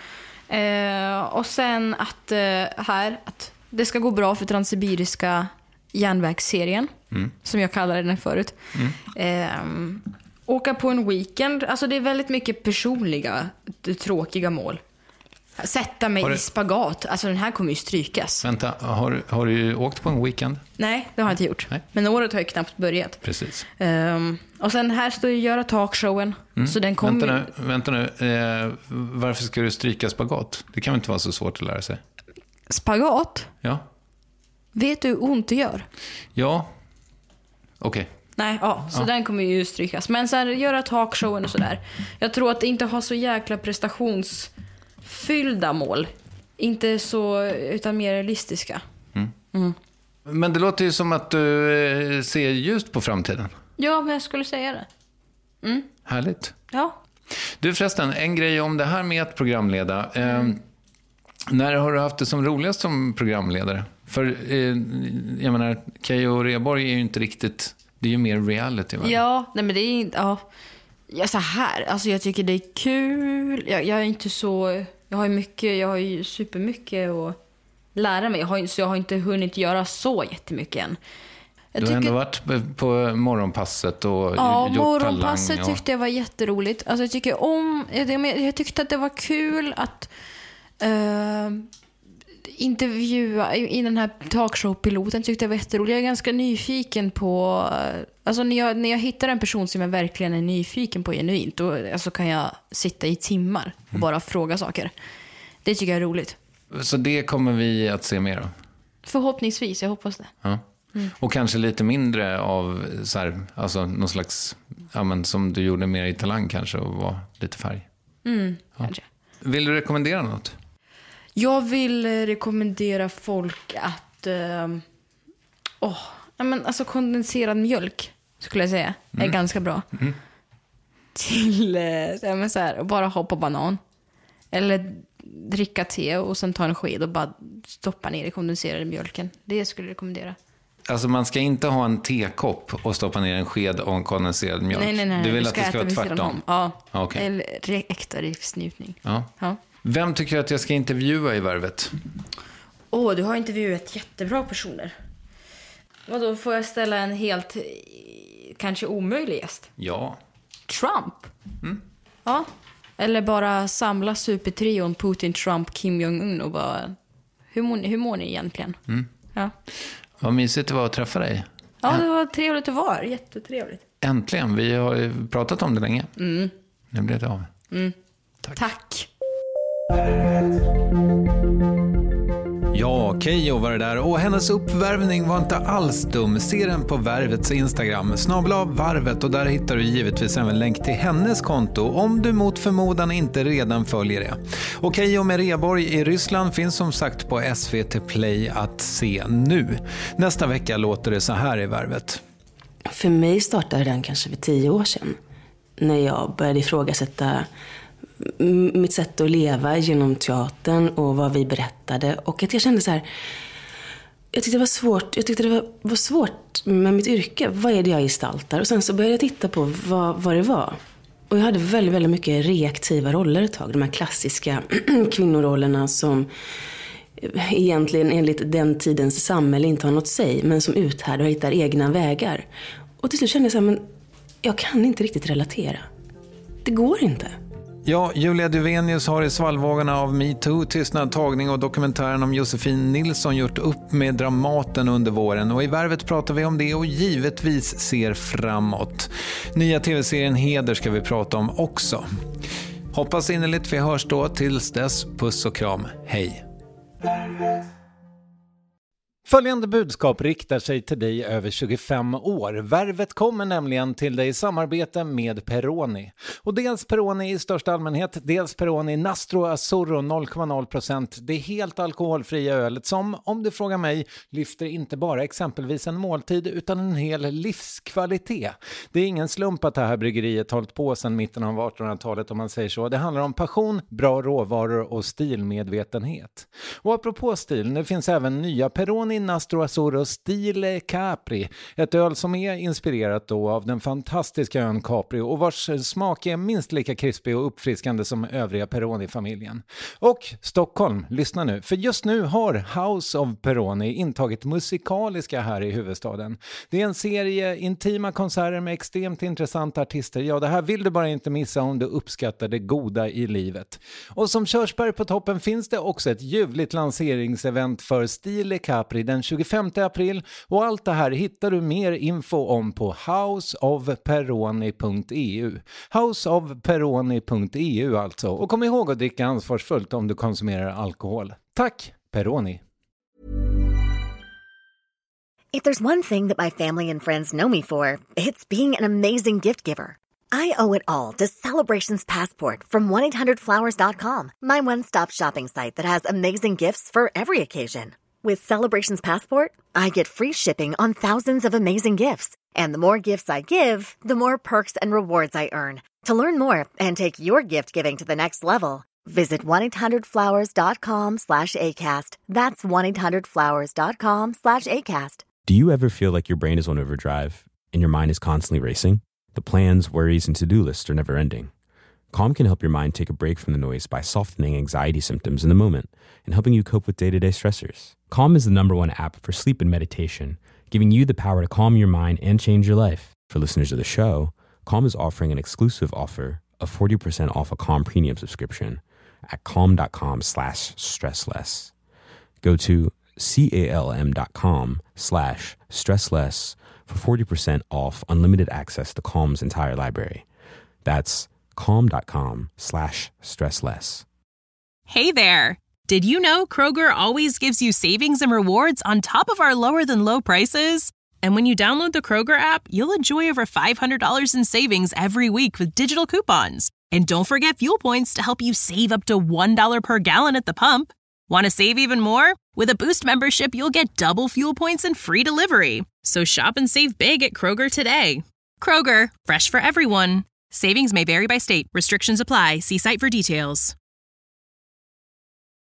Eh, och sen att eh, här, att det ska gå bra för Transsibiriska järnvägsserien, mm. som jag kallade den förut. Mm. Eh, åka på en weekend. Alltså det är väldigt mycket personliga, tråkiga mål. Sätta mig du... i spagat. Alltså den här kommer ju strykas. Vänta, har, har du åkt på en weekend? Nej, det har jag inte gjort. Nej. Men året har ju knappt börjat. Precis. Um, och sen här står ju göra talkshowen. Mm. Så den kommer... Vänta nu, vänta nu. Eh, varför ska du stryka spagat? Det kan väl inte vara så svårt att lära sig? Spagat? Ja. Vet du hur ont det gör? Ja. Okej. Okay. Nej, ja, så ja. den kommer ju strykas. Men så här, göra talkshowen och sådär. Jag tror att det inte har så jäkla prestationsfyllda mål. Inte så, utan mer realistiska. Mm. Mm. Men det låter ju som att du ser ljust på framtiden. Ja, men jag skulle säga det. Mm. Härligt. Ja. Du förresten, en grej om det här med att programleda. Mm. Eh, när har du haft det som roligast som programledare? För eh, jag menar, Keyyo Reborg är ju inte riktigt, det är ju mer reality, va? Ja, nej men det är inte, ja. Ja, så här, alltså jag tycker det är kul. Jag, jag är inte så, jag har ju mycket, jag har ju supermycket att lära mig. Jag har, så jag har inte hunnit göra så jättemycket än. Jag du har tycker, ändå varit på morgonpasset och ja, gjort morgonpasset talang och... tyckte jag var jätteroligt. Alltså jag tycker om, jag, jag tyckte att det var kul att uh, intervjua i den här talkshow-piloten, tyckte jag var jätteroligt. Jag är ganska nyfiken på, alltså när jag, när jag hittar en person som jag verkligen är nyfiken på genuint, då alltså kan jag sitta i timmar och mm. bara fråga saker. Det tycker jag är roligt. Så det kommer vi att se mer av? Förhoppningsvis, jag hoppas det. Ja. Mm. Och kanske lite mindre av så här, alltså någon slags, ja, men som du gjorde mer i Talang kanske, och var lite färg. Mm, ja. kanske. Vill du rekommendera något? Jag vill rekommendera folk att uh, oh, ja, men alltså kondenserad mjölk skulle jag säga är mm. ganska bra. Mm. Till uh, ja, men så här, bara ha på banan. Eller dricka te och sen ta en sked och bara stoppa ner i kondenserade mjölken. Det skulle jag rekommendera. Alltså man ska inte ha en tekopp och stoppa ner en sked och en kondenserad mjölk. Nej, nej, nej. Du vill du att det ska vara tvärtom? Ja, okay. Eller re- äkta riksnjutning. Ja. Ja. Vem tycker att jag ska intervjua i Värvet? Åh, oh, du har intervjuat jättebra personer. Vadå, får jag ställa en helt kanske omöjlig gäst? Ja. Trump? Mm. Ja. Eller bara samla supertrion Putin, Trump, Kim Jong-un och bara... Hur mår ni, hur mår ni egentligen? Mm. Ja. Vad mysigt det var att träffa dig. Ja, det var trevligt att vara. Jättetrevligt. Äntligen. Vi har ju pratat om det länge. Mm. Nu blev det av. Mm. Tack. Tack. Ja, Keyyo var det där. Och hennes uppvärvning var inte alls dum. Se den på Värvets Instagram, snabel-a varvet, och där hittar du givetvis även länk till hennes konto om du mot förmodan inte redan följer det. Och Keyyo med Reborg i Ryssland finns som sagt på S V T Play att se nu. Nästa vecka låter det så här i Värvet. För mig startade den kanske för tio år sedan. När jag började ifrågasätta mitt sätt att leva genom teatern och vad vi berättade. Och att jag kände så här, jag tyckte det var svårt, jag tyckte det var, var svårt med mitt yrke. Vad är det jag gestaltar? Och sen så började jag titta på vad, vad det var. Och jag hade väldigt, väldigt mycket reaktiva roller ett tag. De här klassiska kvinnorollerna som egentligen enligt den tidens samhälle inte har något sig, men som uthärdar och hittar egna vägar. Och till slut kände jag så här, men jag kan inte riktigt relatera. Det går inte. Ja, Julia Duvenius har i svallvågorna av MeToo, Tystnad, tagning och dokumentären om Josefin Nilsson gjort upp med Dramaten under våren. Och i Värvet pratar vi om det och givetvis ser framåt. Nya tv-serien Heder ska vi prata om också. Hoppas innerligt vi hörs då. Tills dess, puss och kram. Hej! Följande budskap riktar sig till dig över tjugofem år. Värvet kommer nämligen till dig i samarbete med Peroni. Och dels Peroni i största allmänhet, dels Peroni Nastro Azzurro noll komma noll procent. Det är helt alkoholfria ölet som, om du frågar mig, lyfter inte bara exempelvis en måltid utan en hel livskvalitet. Det är ingen slump att det här bryggeriet hållit på sedan mitten av artonhundratalet om man säger så. Det handlar om passion, bra råvaror och stilmedvetenhet. Och apropå stil, nu finns även nya Peroni Nastro Azzurro Stile Capri, ett öl som är inspirerat då av den fantastiska ön Capri och vars smak är minst lika krispig och uppfriskande som övriga Peroni-familjen. Och Stockholm, lyssna nu, för just nu har House of Peroni intagit musikaliska här i huvudstaden. Det är en serie intima konserter med extremt intressanta artister. Ja, det här vill du bara inte missa om du uppskattar det goda i livet. Och som körsbär på toppen finns det också ett ljuvligt lanseringsevent för Stile Capri den tjugofemte april, och allt det här hittar du mer info om på house of peroni punkt e u. house of peroni punkt e u alltså. Och kom ihåg att dricka ansvarsfullt om du konsumerar alkohol. Tack, Peroni! If there's one thing that my family and friends know me for, it's being an amazing gift giver. I owe it all to Celebrations Passport from one eight hundred flowers dot com, my one-stop shopping site that has amazing gifts for every occasion. With Celebrations Passport, I get free shipping on thousands of amazing gifts. And the more gifts I give, the more perks and rewards I earn. To learn more and take your gift giving to the next level, visit one eight hundred flowers dot com slash ACAST. That's one eight hundred flowers dot com slash ACAST. Do you ever feel like your brain is on overdrive and your mind is constantly racing? The plans, worries, and to-do lists are never ending. Calm can help your mind take a break from the noise by softening anxiety symptoms in the moment and helping you cope with day-to-day stressors. Calm is the number one app for sleep and meditation, giving you the power to calm your mind and change your life. For listeners of the show, Calm is offering an exclusive offer of forty percent off a Calm premium subscription at calm.com slash stressless. Go to calm.com slash stressless for forty percent off unlimited access to Calm's entire library. That's calm.com slash stressless. Hey there! Did you know Kroger always gives you savings and rewards on top of our lower than low prices? And when you download the Kroger app, you'll enjoy over five hundred dollars in savings every week with digital coupons. And don't forget fuel points to help you save up to one dollar per gallon at the pump. Want to save even more? With a Boost membership, you'll get double fuel points and free delivery. So shop and save big at Kroger today. Kroger, fresh for everyone. Savings may vary by state. Restrictions apply. See site for details.